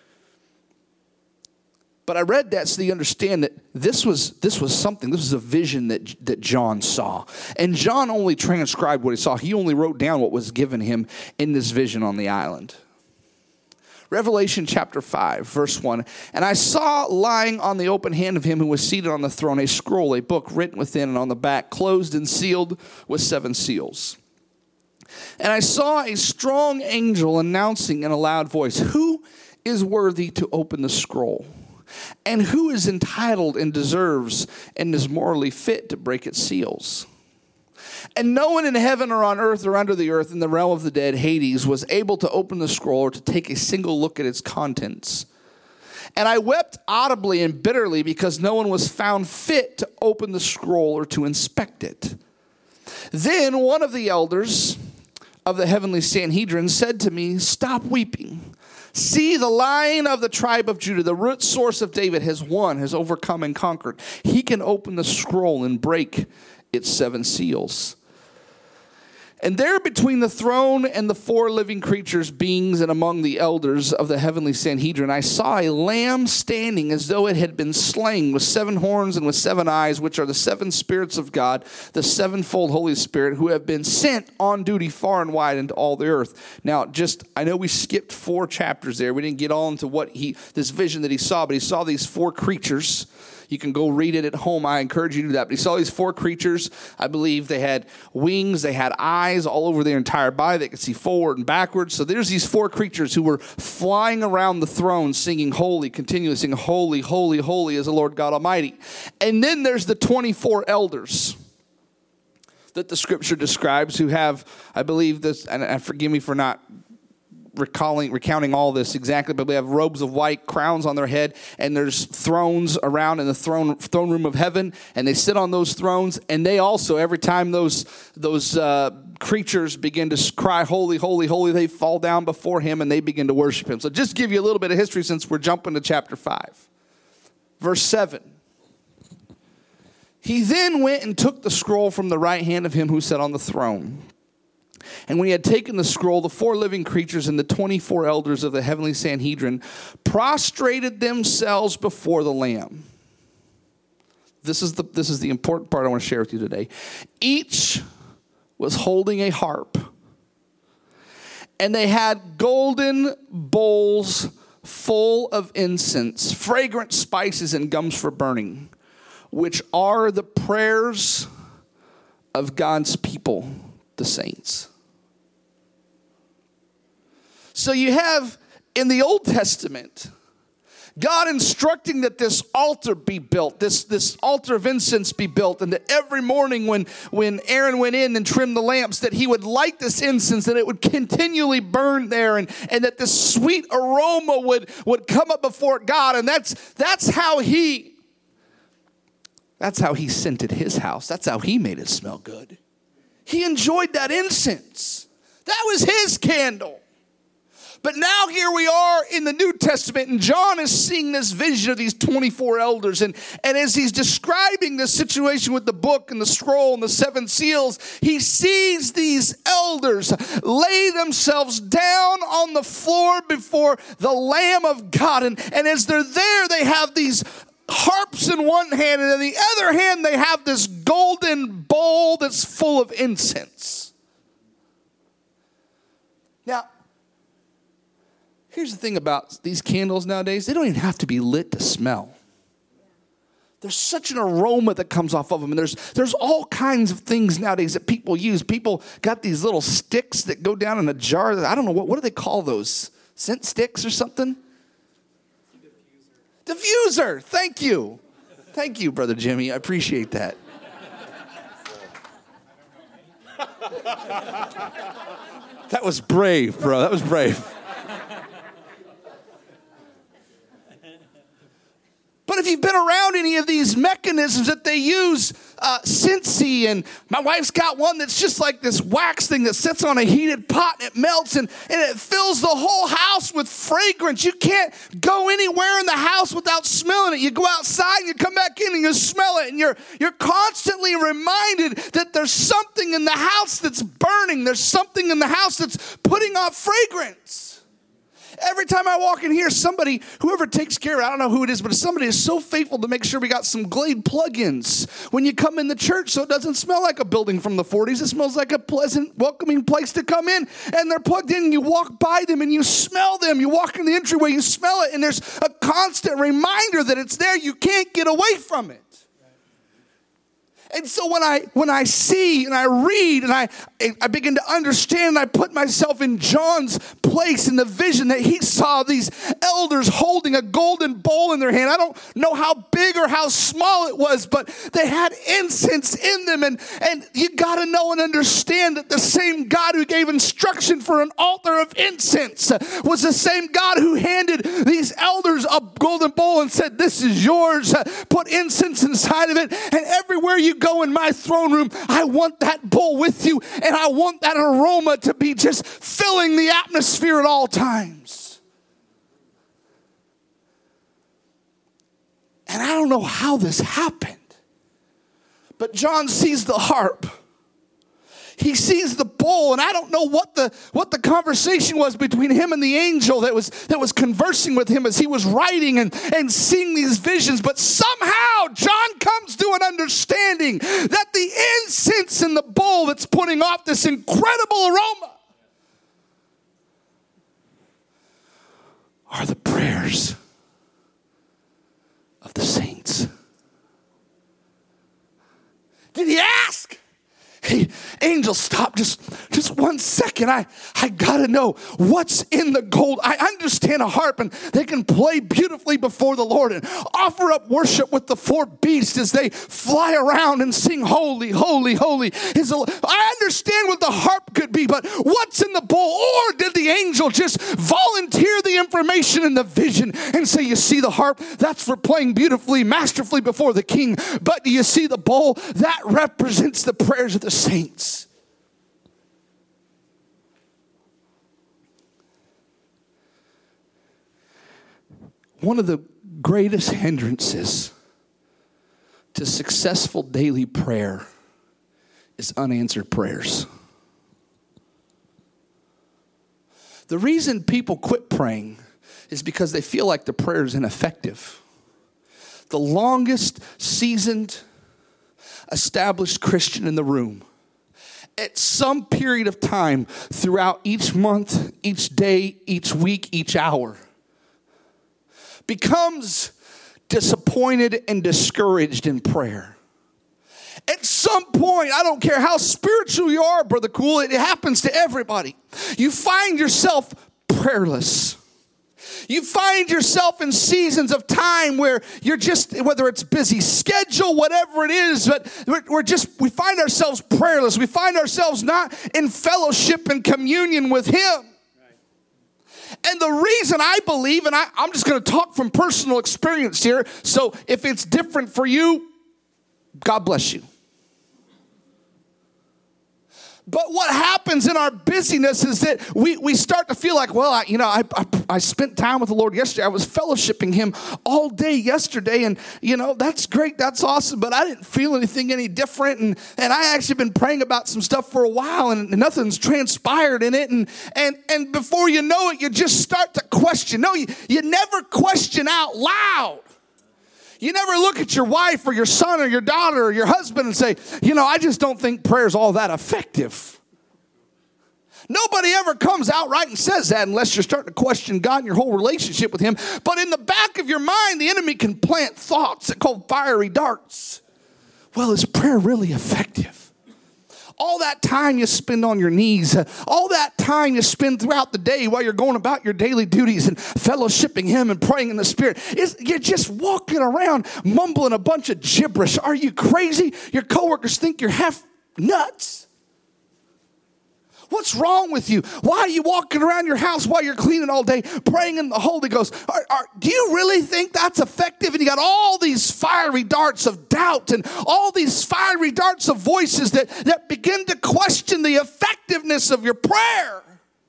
But I read that so you understand that this was something. This was a vision that John saw. And John only transcribed what he saw. He only wrote down what was given him in this vision on the island. Revelation chapter 5, verse 1. And I saw lying on the open hand of him who was seated on the throne a scroll, a book written within and on the back, closed and sealed with 7 seals. And I saw a strong angel announcing in a loud voice, who is worthy to open the scroll? And who is entitled and deserves and is morally fit to break its seals? And no one in heaven or on earth or under the earth in the realm of the dead, Hades, was able to open the scroll or to take a single look at its contents. And I wept audibly and bitterly because no one was found fit to open the scroll or to inspect it. Then one of the elders of the heavenly Sanhedrin said to me, "Stop weeping. See, the Lion of the tribe of Judah, the root source of David, has won, has overcome and conquered. He can open the scroll and break its 7 seals." And there between the throne and the 4 living creatures, beings, and among the elders of the heavenly Sanhedrin, I saw a lamb standing as though it had been slain, with 7 horns and with 7 eyes, which are the 7 spirits of God, the 7-fold Holy Spirit, who have been sent on duty far and wide into all the earth. Now, I know we skipped 4 chapters there. We didn't get on to this vision that he saw, but he saw these 4 creatures. You can go read it at home. I encourage you to do that. But he saw these 4 creatures. I believe they had wings. They had eyes all over their entire body. They could see forward and backwards. So there's these 4 creatures who were flying around the throne singing holy, continually singing holy, holy, holy is the Lord God Almighty. And then there's the 24 elders that the scripture describes who have, I believe this, and forgive me for not recounting all this exactly, but we have robes of white, crowns on their head, and there's thrones around in the throne room of heaven, and they sit on those thrones, and they also, every time those creatures begin to cry, holy, holy, holy, they fall down before him, and they begin to worship him. So just give you a little bit of history since we're jumping to chapter 5. Verse 7. He then went and took the scroll from the right hand of him who sat on the throne. And when he had taken the scroll, the 4 living creatures and the 24 elders of the heavenly Sanhedrin prostrated themselves before the Lamb. This is the important part I want to share with you today. Each was holding a harp, and they had golden bowls full of incense, fragrant spices, and gums for burning, which are the prayers of God's people, the saints. So you have in the Old Testament, God instructing that this altar be built, this altar of incense be built, and that every morning when Aaron went in and trimmed the lamps, that he would light this incense, and it would continually burn there, and that this sweet aroma would come up before God, and that's how he scented his house. That's how he made it smell good. He enjoyed that incense. That was his candle. But now here we are in the New Testament, and John is seeing this vision of these 24 elders. And as he's describing the situation with the book and the scroll and the 7 seals, he sees these elders lay themselves down on the floor before the Lamb of God. And as they're there, they have these harps in one hand, and in the other hand, they have this golden bowl that's full of incense. Now, here's the thing about these candles nowadays. They don't even have to be lit to smell. There's such an aroma that comes off of them. And there's all kinds of things nowadays that people use. People got these little sticks that go down in a jar. I don't know, what do they call those? Scent sticks or something? Diffuser. Thank you. Thank you, Brother Jimmy. I appreciate that. That was brave, bro. That was brave. But if you've been around any of these mechanisms that they use, Scentsy, and my wife's got one that's just like this wax thing that sits on a heated pot and it melts and it fills the whole house with fragrance. You can't go anywhere in the house without smelling it. You go outside and you come back in and you smell it, and you're constantly reminded that there's something in the house that's burning. There's something in the house that's putting off fragrance. Every time I walk in here, somebody, whoever takes care of it, I don't know who it is, but somebody is so faithful to make sure we got some Glade plug-ins when you come in the church, so it doesn't smell like a building from the 40s. It smells like a pleasant, welcoming place to come in. And they're plugged in, and you walk by them, and you smell them. You walk in the entryway, you smell it, and there's a constant reminder that it's there. You can't get away from it. And so when I see and I read and I begin to understand, and I put myself in John's place in the vision that he saw these elders holding a golden bowl in their hand. I don't know how big or how small it was, but they had incense in them. And you got to know and understand that the same God who gave instruction for an altar of incense was the same God who handed these elders a golden bowl and said, this is yours. Put incense inside of it. And everywhere you go in my throne room, I want that bowl with you. And I want that aroma to be just filling the atmosphere at all times. And I don't know how this happened, but John sees the harp. He sees the bowl, and I don't know what the conversation was between him and the angel that was conversing with him as he was writing and seeing these visions. But somehow John comes to an understanding that the incense in the bowl that's putting off this incredible aroma are the prayers of the saints. Did he ask? Hey, angel, stop just 1 second. I got to know what's in the gold. I understand a harp, and they can play beautifully before the Lord and offer up worship with the four beasts as they fly around and sing, holy, holy, holy. I understand what the harp could be, but what's in the bowl? Or did the angel just volunteer the information in the vision and say, you see the harp? That's for playing beautifully, masterfully before the king. But do you see the bowl? That represents the prayers of the saints. One of the greatest hindrances to successful daily prayer is unanswered prayers. The reason people quit praying is because they feel like the prayer is ineffective. The longest seasoned established Christian in the room, at some period of time throughout each month, each day, each week, each hour, becomes disappointed and discouraged in prayer. At some point, I don't care how spiritual you are, Brother Cool, it happens to everybody. You find yourself prayerless. You find yourself in seasons of time where you're just, whether it's busy schedule, whatever it is, but we find ourselves prayerless. We find ourselves not in fellowship and communion with Him. Right. And the reason I believe, and I'm just going to talk from personal experience here, so if it's different for you, God bless you. But what happens in our busyness is that we start to feel like, well, I spent time with the Lord yesterday. I was fellowshipping Him all day yesterday, and that's great, that's awesome. But I didn't feel anything any different, and I actually been praying about some stuff for a while, and nothing's transpired in it. And before you know it, you just start to question. No, you never question out loud. You never look at your wife or your son or your daughter or your husband and say, I just don't think prayer's all that effective. Nobody ever comes out right and says that unless you're starting to question God and your whole relationship with Him. But in the back of your mind, the enemy can plant thoughts that called fiery darts. Well, is prayer really effective? All that time you spend on your knees, all that time you spend throughout the day while you're going about your daily duties and fellowshipping Him and praying in the Spirit, you're just walking around mumbling a bunch of gibberish. Are you crazy? Your coworkers think you're half nuts. What's wrong with you? Why are you walking around your house while you're cleaning all day, praying in the Holy Ghost? Do you really think that's effective? And you got all these fiery darts of doubt and all these fiery darts of voices that begin to question the effectiveness of your prayer.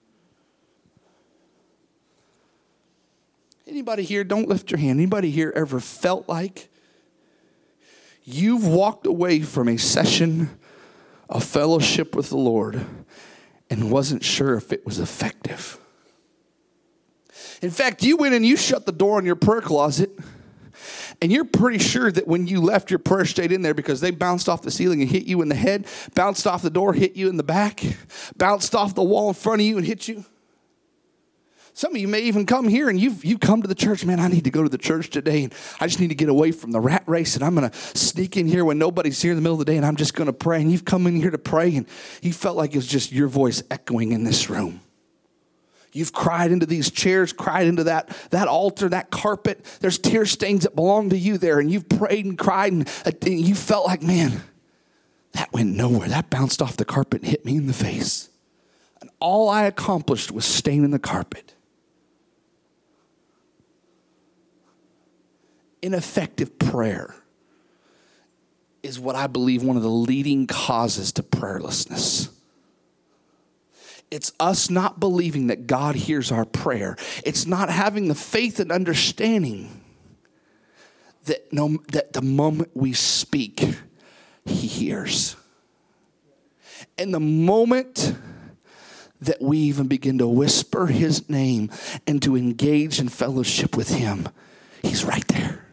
Anybody here, don't lift your hand. Anybody here ever felt like you've walked away from a session of fellowship with the Lord and wasn't sure if it was effective? In fact, you went and you shut the door on your prayer closet, and you're pretty sure that when you left, your prayer stayed in there because they bounced off the ceiling and hit you in the head, bounced off the door, hit you in the back, bounced off the wall in front of you and hit you. Some of you may even come here and you've come to the church. Man, I need to go to the church today, and I just need to get away from the rat race, and I'm going to sneak in here when nobody's here in the middle of the day, and I'm just going to pray. And you've come in here to pray, and you felt like it was just your voice echoing in this room. You've cried into these chairs, cried into that altar, that carpet. There's tear stains that belong to you there. And you've prayed and cried and you felt like, man, that went nowhere. That bounced off the carpet and hit me in the face. And all I accomplished was staining the carpet. Ineffective prayer is what I believe one of the leading causes to prayerlessness. It's us not believing that God hears our prayer. It's not having the faith and understanding that the moment we speak, he hears. And the moment that we even begin to whisper his name and to engage in fellowship with him, he's right there.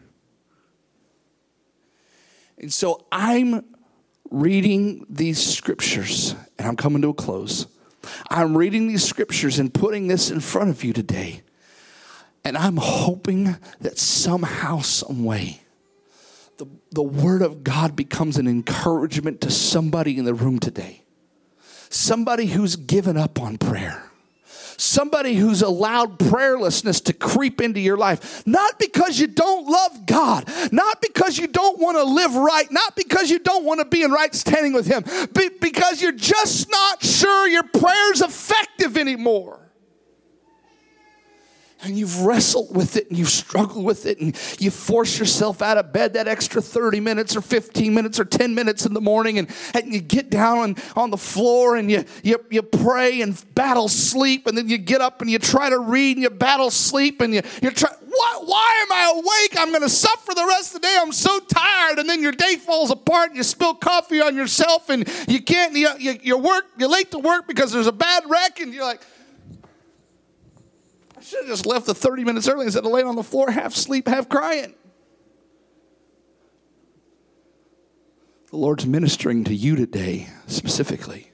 And so I'm reading these scriptures, and I'm coming to a close. I'm reading these scriptures and putting this in front of you today. And I'm hoping that somehow, some way, the word of God becomes an encouragement to somebody in the room today. Somebody who's given up on prayer. Somebody who's allowed prayerlessness to creep into your life. Not because you don't love God. Not because you don't want to live right. Not because you don't want to be in right standing with him. Because you're just not sure your prayer's effective anymore. And you've wrestled with it and you've struggled with it and you force yourself out of bed that extra 30 minutes or 15 minutes or 10 minutes in the morning and you get down on the floor and you pray and battle sleep, and then you get up and you try to read and you battle sleep and you try, why am I awake? I'm going to suffer the rest of the day. I'm so tired. And then your day falls apart and you spill coffee on yourself and you can't, you're late to work because there's a bad wreck and you're like, I should have just left the 30 minutes early instead of laying on the floor, half asleep, half crying. The Lord's ministering to you today, specifically.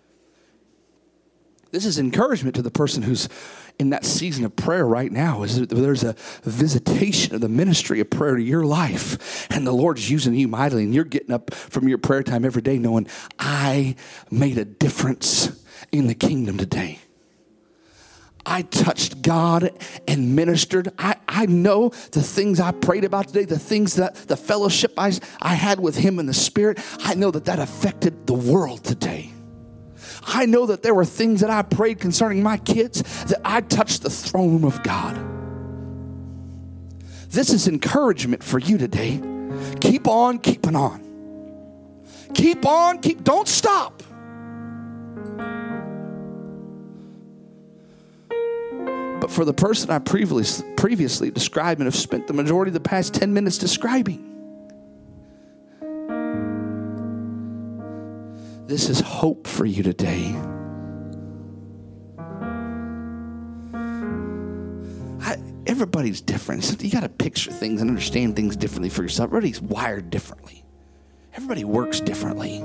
This is encouragement to the person who's in that season of prayer right now. There's a visitation of the ministry of prayer to your life, and the Lord's using you mightily, and you're getting up from your prayer time every day knowing, I made a difference in the kingdom today. I touched God and ministered. I know the things I prayed about today, the things that the fellowship I had with him in the Spirit, I know that affected the world today. I know that there were things that I prayed concerning my kids that I touched the throne room of God. This is encouragement for you today. Keep on keeping on. Don't stop. But for the person I previously described and have spent the majority of the past 10 minutes describing, this is hope for you today. Everybody's different. You got to picture things and understand things differently for yourself. Everybody's wired differently. Everybody works differently.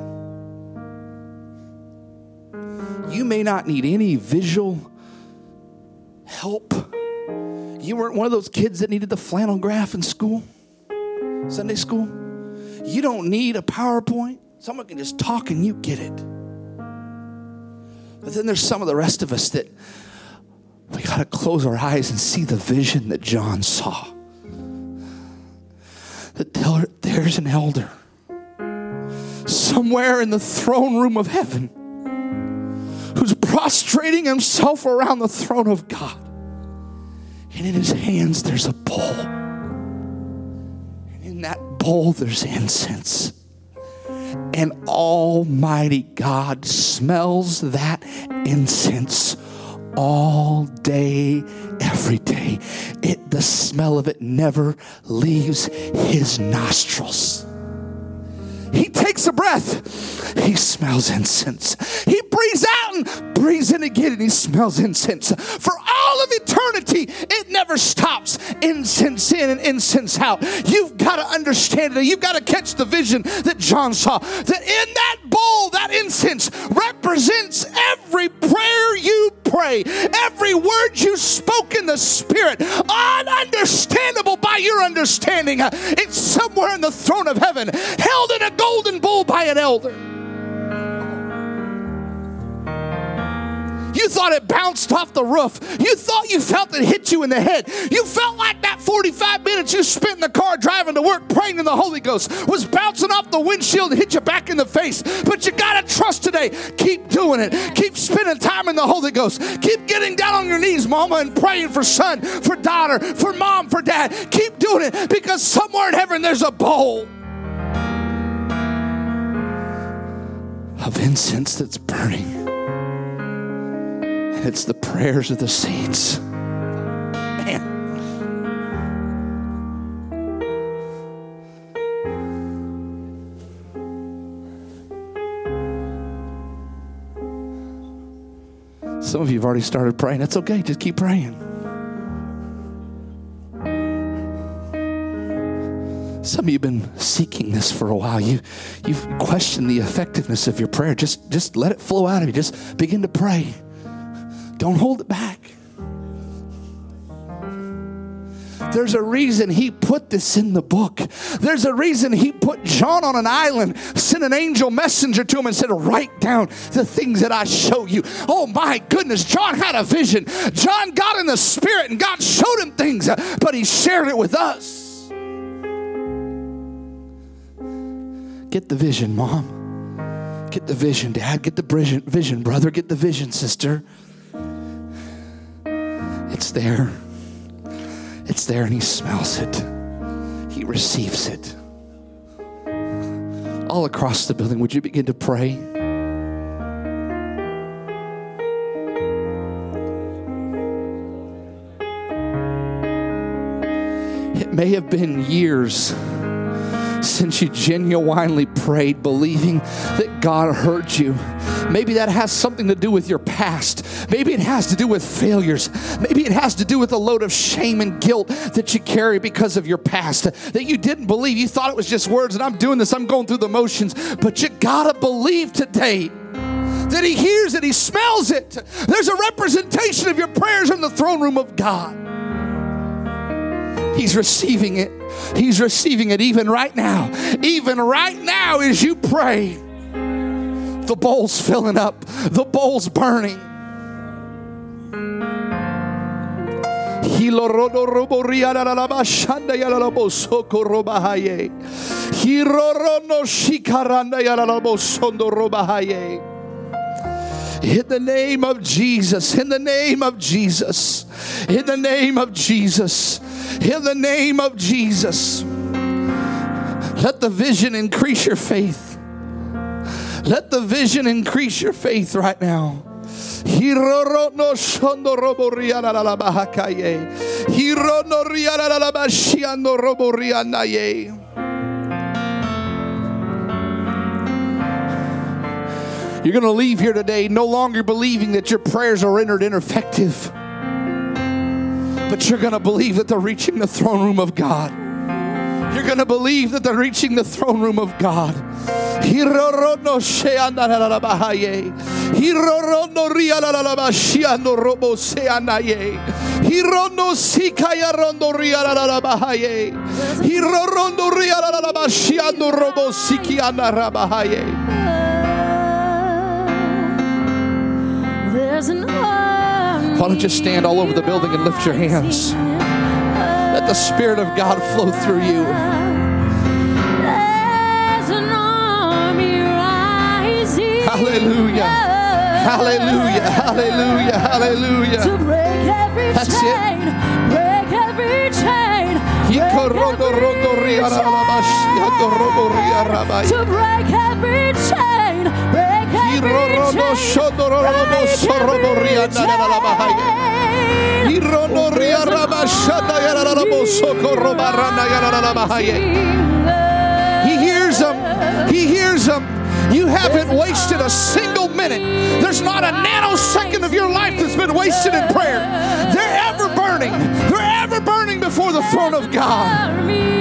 You may not need any visual help. You weren't one of those kids that needed the flannel graph in school, Sunday school. You don't need a PowerPoint. Someone can just talk and you get it. But then there's some of the rest of us that we got to close our eyes and see the vision that John saw. That there's an elder somewhere in the throne room of heaven who's prostrating himself around the throne of God. And in his hands there's a bowl. And in that bowl there's incense. And Almighty God smells that incense all day, every day. The smell of it never leaves his nostrils. He takes a breath, he smells incense. He breathes out and breathes in again, and he smells incense. For all of eternity, it never stops. Incense in and incense out. You've got to understand it. You've got to catch the vision that John saw. That in that bowl, that incense represents every prayer you pray, every word you spoke in the Spirit, ununderstandable by your understanding. It's somewhere in the throne of heaven, held in a golden bowl by an elder. You thought it bounced off the roof. You thought you felt it hit you in the head. You felt like that 45 minutes you spent in the car driving to work praying in the Holy Ghost was bouncing off the windshield and hit you back in the face. But you got to trust today. Keep doing it. Keep spending time in the Holy Ghost. Keep getting down on your knees, mama, and praying for son, for daughter, for mom, for dad. Keep doing it, because somewhere in heaven there's a bowl of incense that's burning. And it's the prayers of the saints. Man. Some of you have already started praying. That's okay. Just keep praying. Some of you have been seeking this for a while. You've questioned the effectiveness of your prayer. Just let it flow out of you. Just begin to pray. Don't hold it back. There's a reason he put this in the book. There's a reason he put John on an island, sent an angel messenger to him and said, write down the things that I show you. Oh my goodness, John had a vision. John got in the spirit and God showed him things, but he shared it with us. Get the vision, Mom. Get the vision, Dad. Get the vision, brother. Get the vision, sister. It's there. It's there, and he smells it. He receives it. All across the building, would you begin to pray? It may have been years since you genuinely prayed, believing that God heard you. Maybe that has something to do with your past. Maybe it has to do with failures. Maybe it has to do with a load of shame and guilt that you carry because of your past, that you didn't believe. You thought it was just words, and I'm doing this, I'm going through the motions. But you gotta believe today that he hears it, he smells it. There's a representation of your prayers in the throne room of God. He's receiving it. He's receiving it even right now. Even right now as you pray. The bowl's filling up. The bowl's burning. In the name of Jesus, in the name of Jesus, in the name of Jesus, in the name of Jesus. Let the vision increase your faith. Let the vision increase your faith right now. You're going to leave here today no longer believing that your prayers are ineffective, but you're going to believe that they're reaching the throne room of God. You're going to believe that they're reaching the throne room of God. Why don't you stand all over the building and lift your hands? Let the Spirit of God flow through you. Hallelujah. Hallelujah. Hallelujah. Hallelujah. To break every That's chain. Break every chain. Break to break every chain. Break He hears them. He hears them. You haven't wasted a single minute. There's not a nanosecond of your life that's been wasted in prayer. They're ever burning. They're ever burning before the throne of God.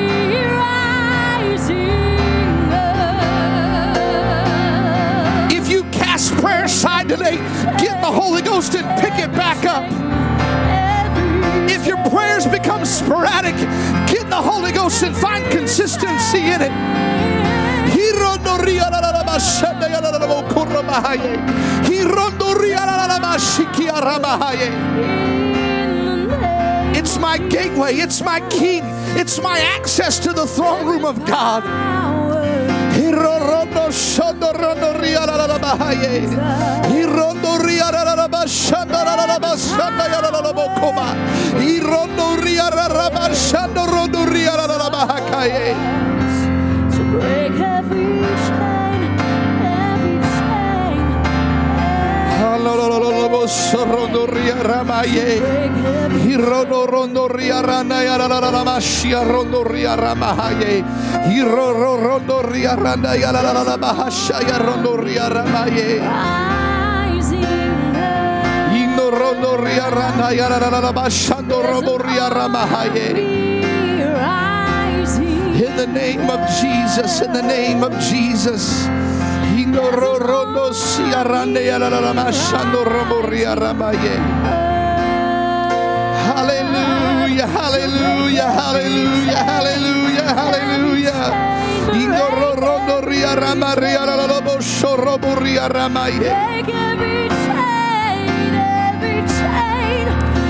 If you cast prayer aside today, get the Holy Ghost and pick it back up. If your prayers become sporadic, get the Holy Ghost and find consistency in it. It's my gateway. It's my key. It's my access to the throne room of God. To break every chain, every chain. In the name of Jesus, in the name of Jesus. Hallelujah, hallelujah, hallelujah, hallelujah, hallelujah. Break every chain, every chain.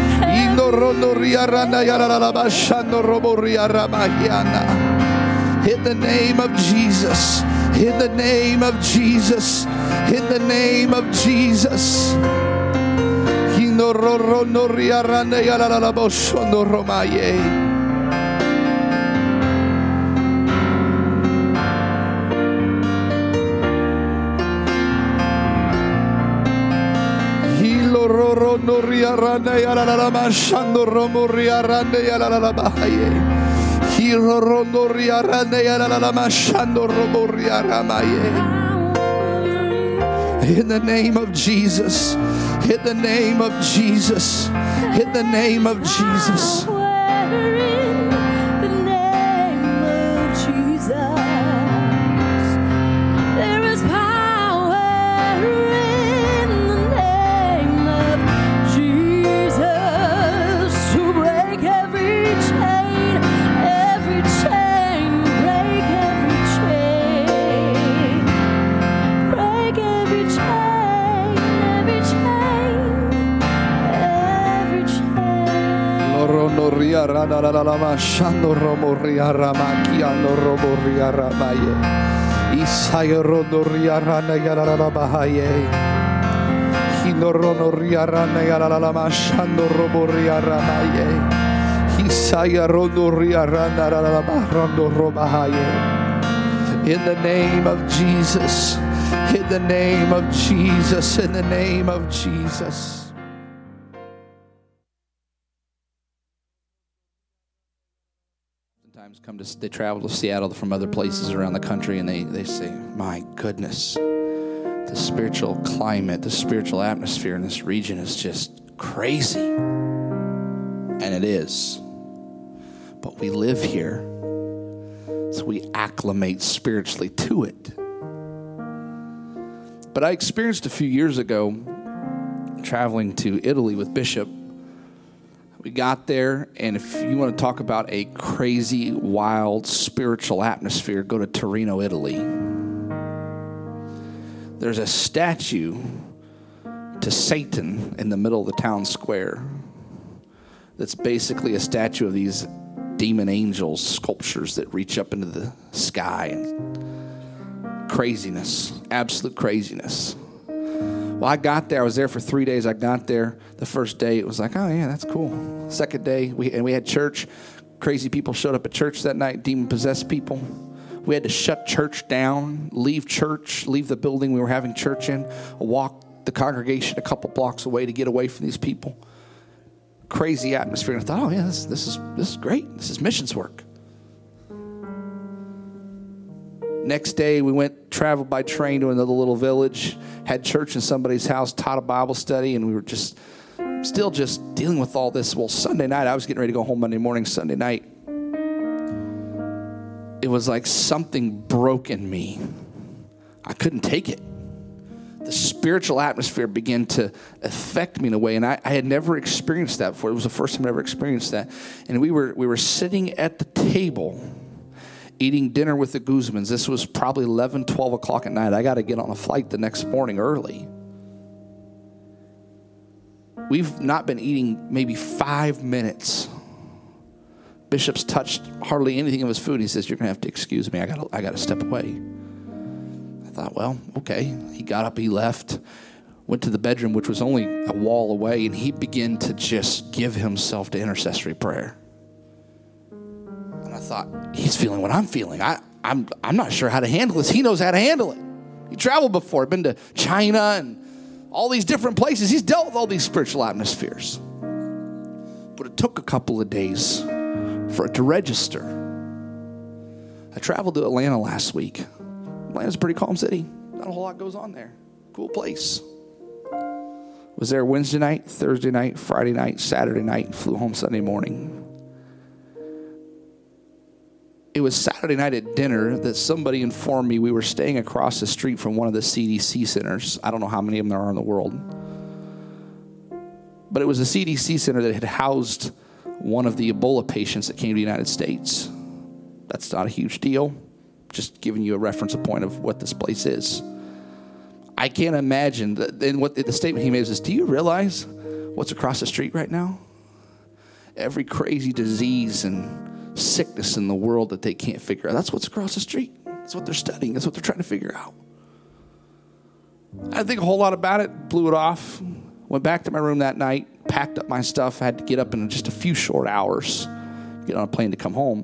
In the name of Jesus, in the name of Jesus, in the name of Jesus. In the name of Jesus, in the name of Jesus, in the name of Jesus. Shando romoria ramakiano romoria ramaye Isaya rodoria rana yala bahaye Hinorono ria rana yala mashando romoria ramaye Isaya rodoria rana yala bahrando robahaye. In the name of Jesus, in the name of Jesus, in the name of Jesus. They travel to Seattle from other places around the country, and they say, my goodness, the spiritual climate, the spiritual atmosphere in this region is just crazy. And it is. But we live here, so we acclimate spiritually to it. But I experienced a few years ago, traveling to Italy with Bishop. We got there, and if you want to talk about a crazy, wild, spiritual atmosphere, go to Torino, Italy. There's a statue to Satan in the middle of the town square that's basically a statue of these demon angels, sculptures that reach up into the sky. And craziness, absolute craziness. Well, I got there. I was there for 3 days. I got there. The first day, it was like, oh, yeah, that's cool. Second day, we had church. Crazy people showed up at church that night, demon-possessed people. We had to shut church down, leave the building we were having church in, walk the congregation a couple blocks away to get away from these people. Crazy atmosphere. And I thought, oh, yeah, this is great. This is missions work. Next day, we traveled by train to another little village, had church in somebody's house, taught a Bible study, and we were still dealing with all this. Well, Sunday night, I was getting ready to go home Monday morning. Sunday night, it was like something broke in me. I couldn't take it. The spiritual atmosphere began to affect me in a way, and I had never experienced that before. It was the first time I ever experienced that. And we were sitting at the table eating dinner with the Guzmans. This was probably 11, 12 o'clock at night. I got to get on a flight the next morning early. We've not been eating maybe 5 minutes. Bishop's touched hardly anything of his food. He says, "You're going to have to excuse me. I got to step away." I thought, well, okay. He got up, he left, went to the bedroom, which was only a wall away, and he began to just give himself to intercessory prayer. And I thought, he's feeling what I'm feeling. I'm not sure how to handle this. He knows how to handle it. He traveled before, been to China and all these different places. He's dealt with all these spiritual atmospheres. But it took a couple of days for it to register. I traveled to Atlanta last week. Atlanta's a pretty calm city. Not a whole lot goes on there. Cool place. Was there Wednesday night, Thursday night, Friday night, Saturday night, flew home Sunday morning. It was Saturday night at dinner that somebody informed me we were staying across the street from one of the CDC centers. I don't know how many of them there are in the world. But it was a CDC center that had housed one of the Ebola patients that came to the United States. That's not a huge deal. Just giving you a reference point of what this place is. I can't imagine that. And what the statement he made was, "Do you realize what's across the street right now? Every crazy disease and sickness in the world that they can't figure out. That's what's across the street. That's what they're studying. That's what they're trying to figure out." I didn't think a whole lot about it. Blew it off. Went back to my room that night. Packed up my stuff. Had to get up in just a few short hours. Get on a plane to come home.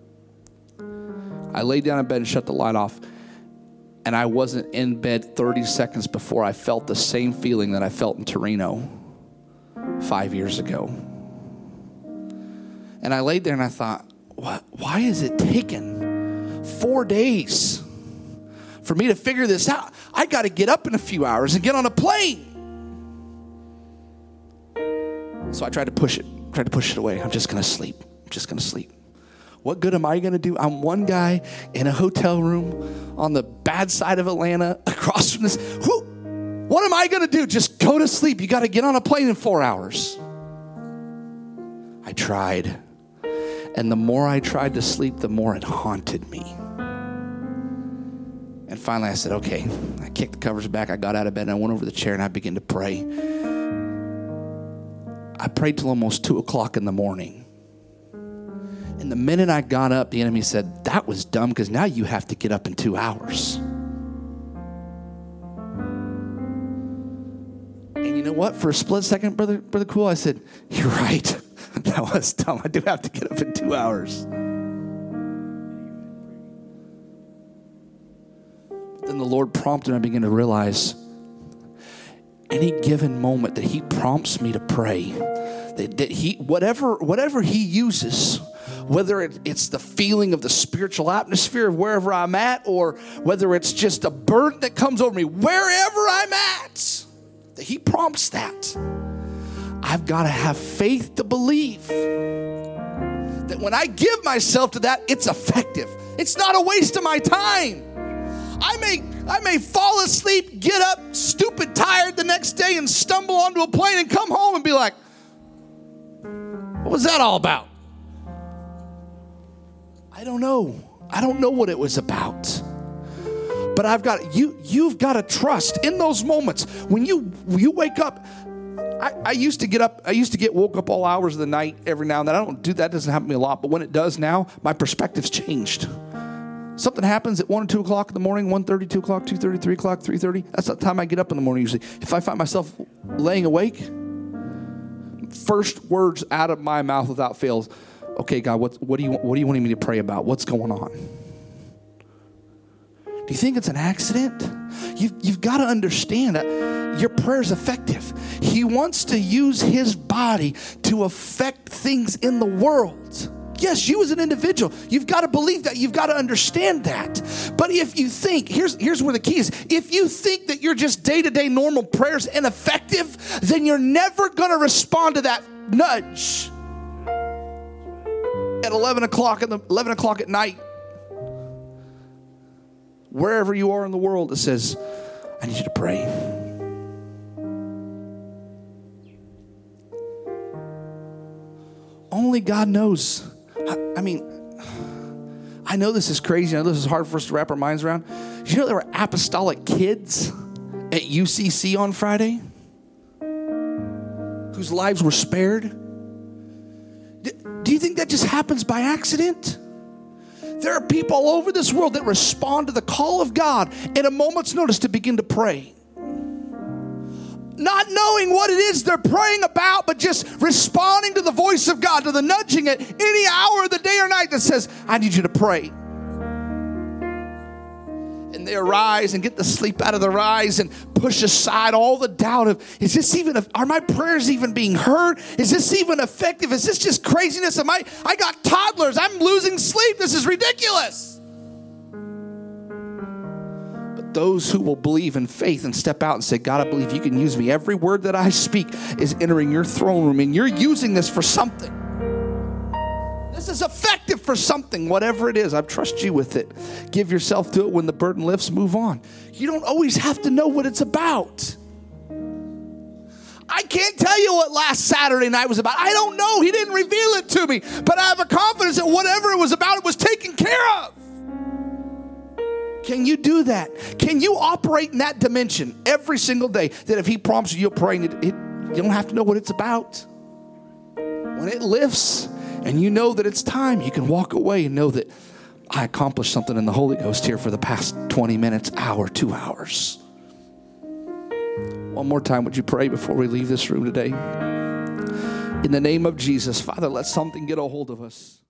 I laid down in bed and shut the light off. And I wasn't in bed 30 seconds before I felt the same feeling that I felt in Torino 5 years ago. And I laid there and I thought, why is it taking 4 days for me to figure this out? I got to get up in a few hours and get on a plane. So I tried to push it away. I'm just going to sleep. What good am I going to do? I'm one guy in a hotel room on the bad side of Atlanta across from this. What am I going to do? Just go to sleep. You got to get on a plane in 4 hours. I tried. And the more I tried to sleep, the more it haunted me. And finally I said, okay. I kicked the covers back. I got out of bed and I went over to the chair and I began to pray. I prayed till almost 2 o'clock in the morning. And the minute I got up, the enemy said, that was dumb because now you have to get up in 2 hours. And you know what? For a split second, Brother Cool, I said, you're right. That was dumb. I do have to get up in 2 hours. But then the Lord prompted me. I began to realize any given moment that he prompts me to pray, that he, whatever he uses, whether it's the feeling of the spiritual atmosphere of wherever I'm at, or whether it's just a burden that comes over me, wherever I'm at, that he prompts that. I've got to have faith to believe that when I give myself to that, it's effective. It's not a waste of my time. I may fall asleep, get up, stupid tired the next day, and stumble onto a plane and come home and be like, what was that all about? I don't know. I don't know what it was about. But you've got to trust in those moments. When you wake up, I used to get woke up all hours of the night every now and then. I don't do that. Doesn't happen to me a lot. But when it does now, my perspective's changed. Something happens at 1 or 2 o'clock in the morning, 1:30, 2 o'clock, 2:30, 3 o'clock, 3:30. That's the time I get up in the morning usually. If I find myself laying awake, first words out of my mouth without fail, okay, God, what do you want me to pray about? What's going on? Do you think it's an accident? You've got to understand that your prayer is effective. He wants to use his body to affect things in the world. Yes, you as an individual, you've got to believe that. You've got to understand that. But if you think, here's where the key is. If you think that you're just day-to-day normal prayers ineffective, then you're never going to respond to that nudge at 11 o'clock at night, wherever you are in the world, it says, I need you to pray. Only God knows. I I know this is crazy. I know this is hard for us to wrap our minds around. Did you know there were apostolic kids at UCC on Friday whose lives were spared? Do you think that just happens by accident? There are people all over this world that respond to the call of God in a moment's notice to begin to pray. Not knowing what it is they're praying about, but just responding to the voice of God, to the nudging at any hour of the day or night that says, I need you to pray. And they arise and get the sleep out of their eyes and push aside all the doubt of, are my prayers even being heard? Is this even effective? Is this just craziness? I got toddlers. I'm losing sleep. This is ridiculous. But those who will believe in faith and step out and say, God, I believe you can use me. Every word that I speak is entering your throne room, and you're using this for something. This is effective for something, whatever it is. I trust you with it. Give yourself to it. When the burden lifts, move on. You don't always have to know what it's about. I can't tell you what last Saturday night was about. I don't know. He didn't reveal it to me. But I have a confidence that whatever it was about, it was taken care of. Can you do that? Can you operate in that dimension every single day? That if he prompts you, you'll pray, and you don't have to know what it's about. When it lifts, and you know that it's time, you can walk away and know that I accomplished something in the Holy Ghost here for the past 20 minutes, hour, 2 hours. One more time, would you pray before we leave this room today? In the name of Jesus, Father, let something get a hold of us.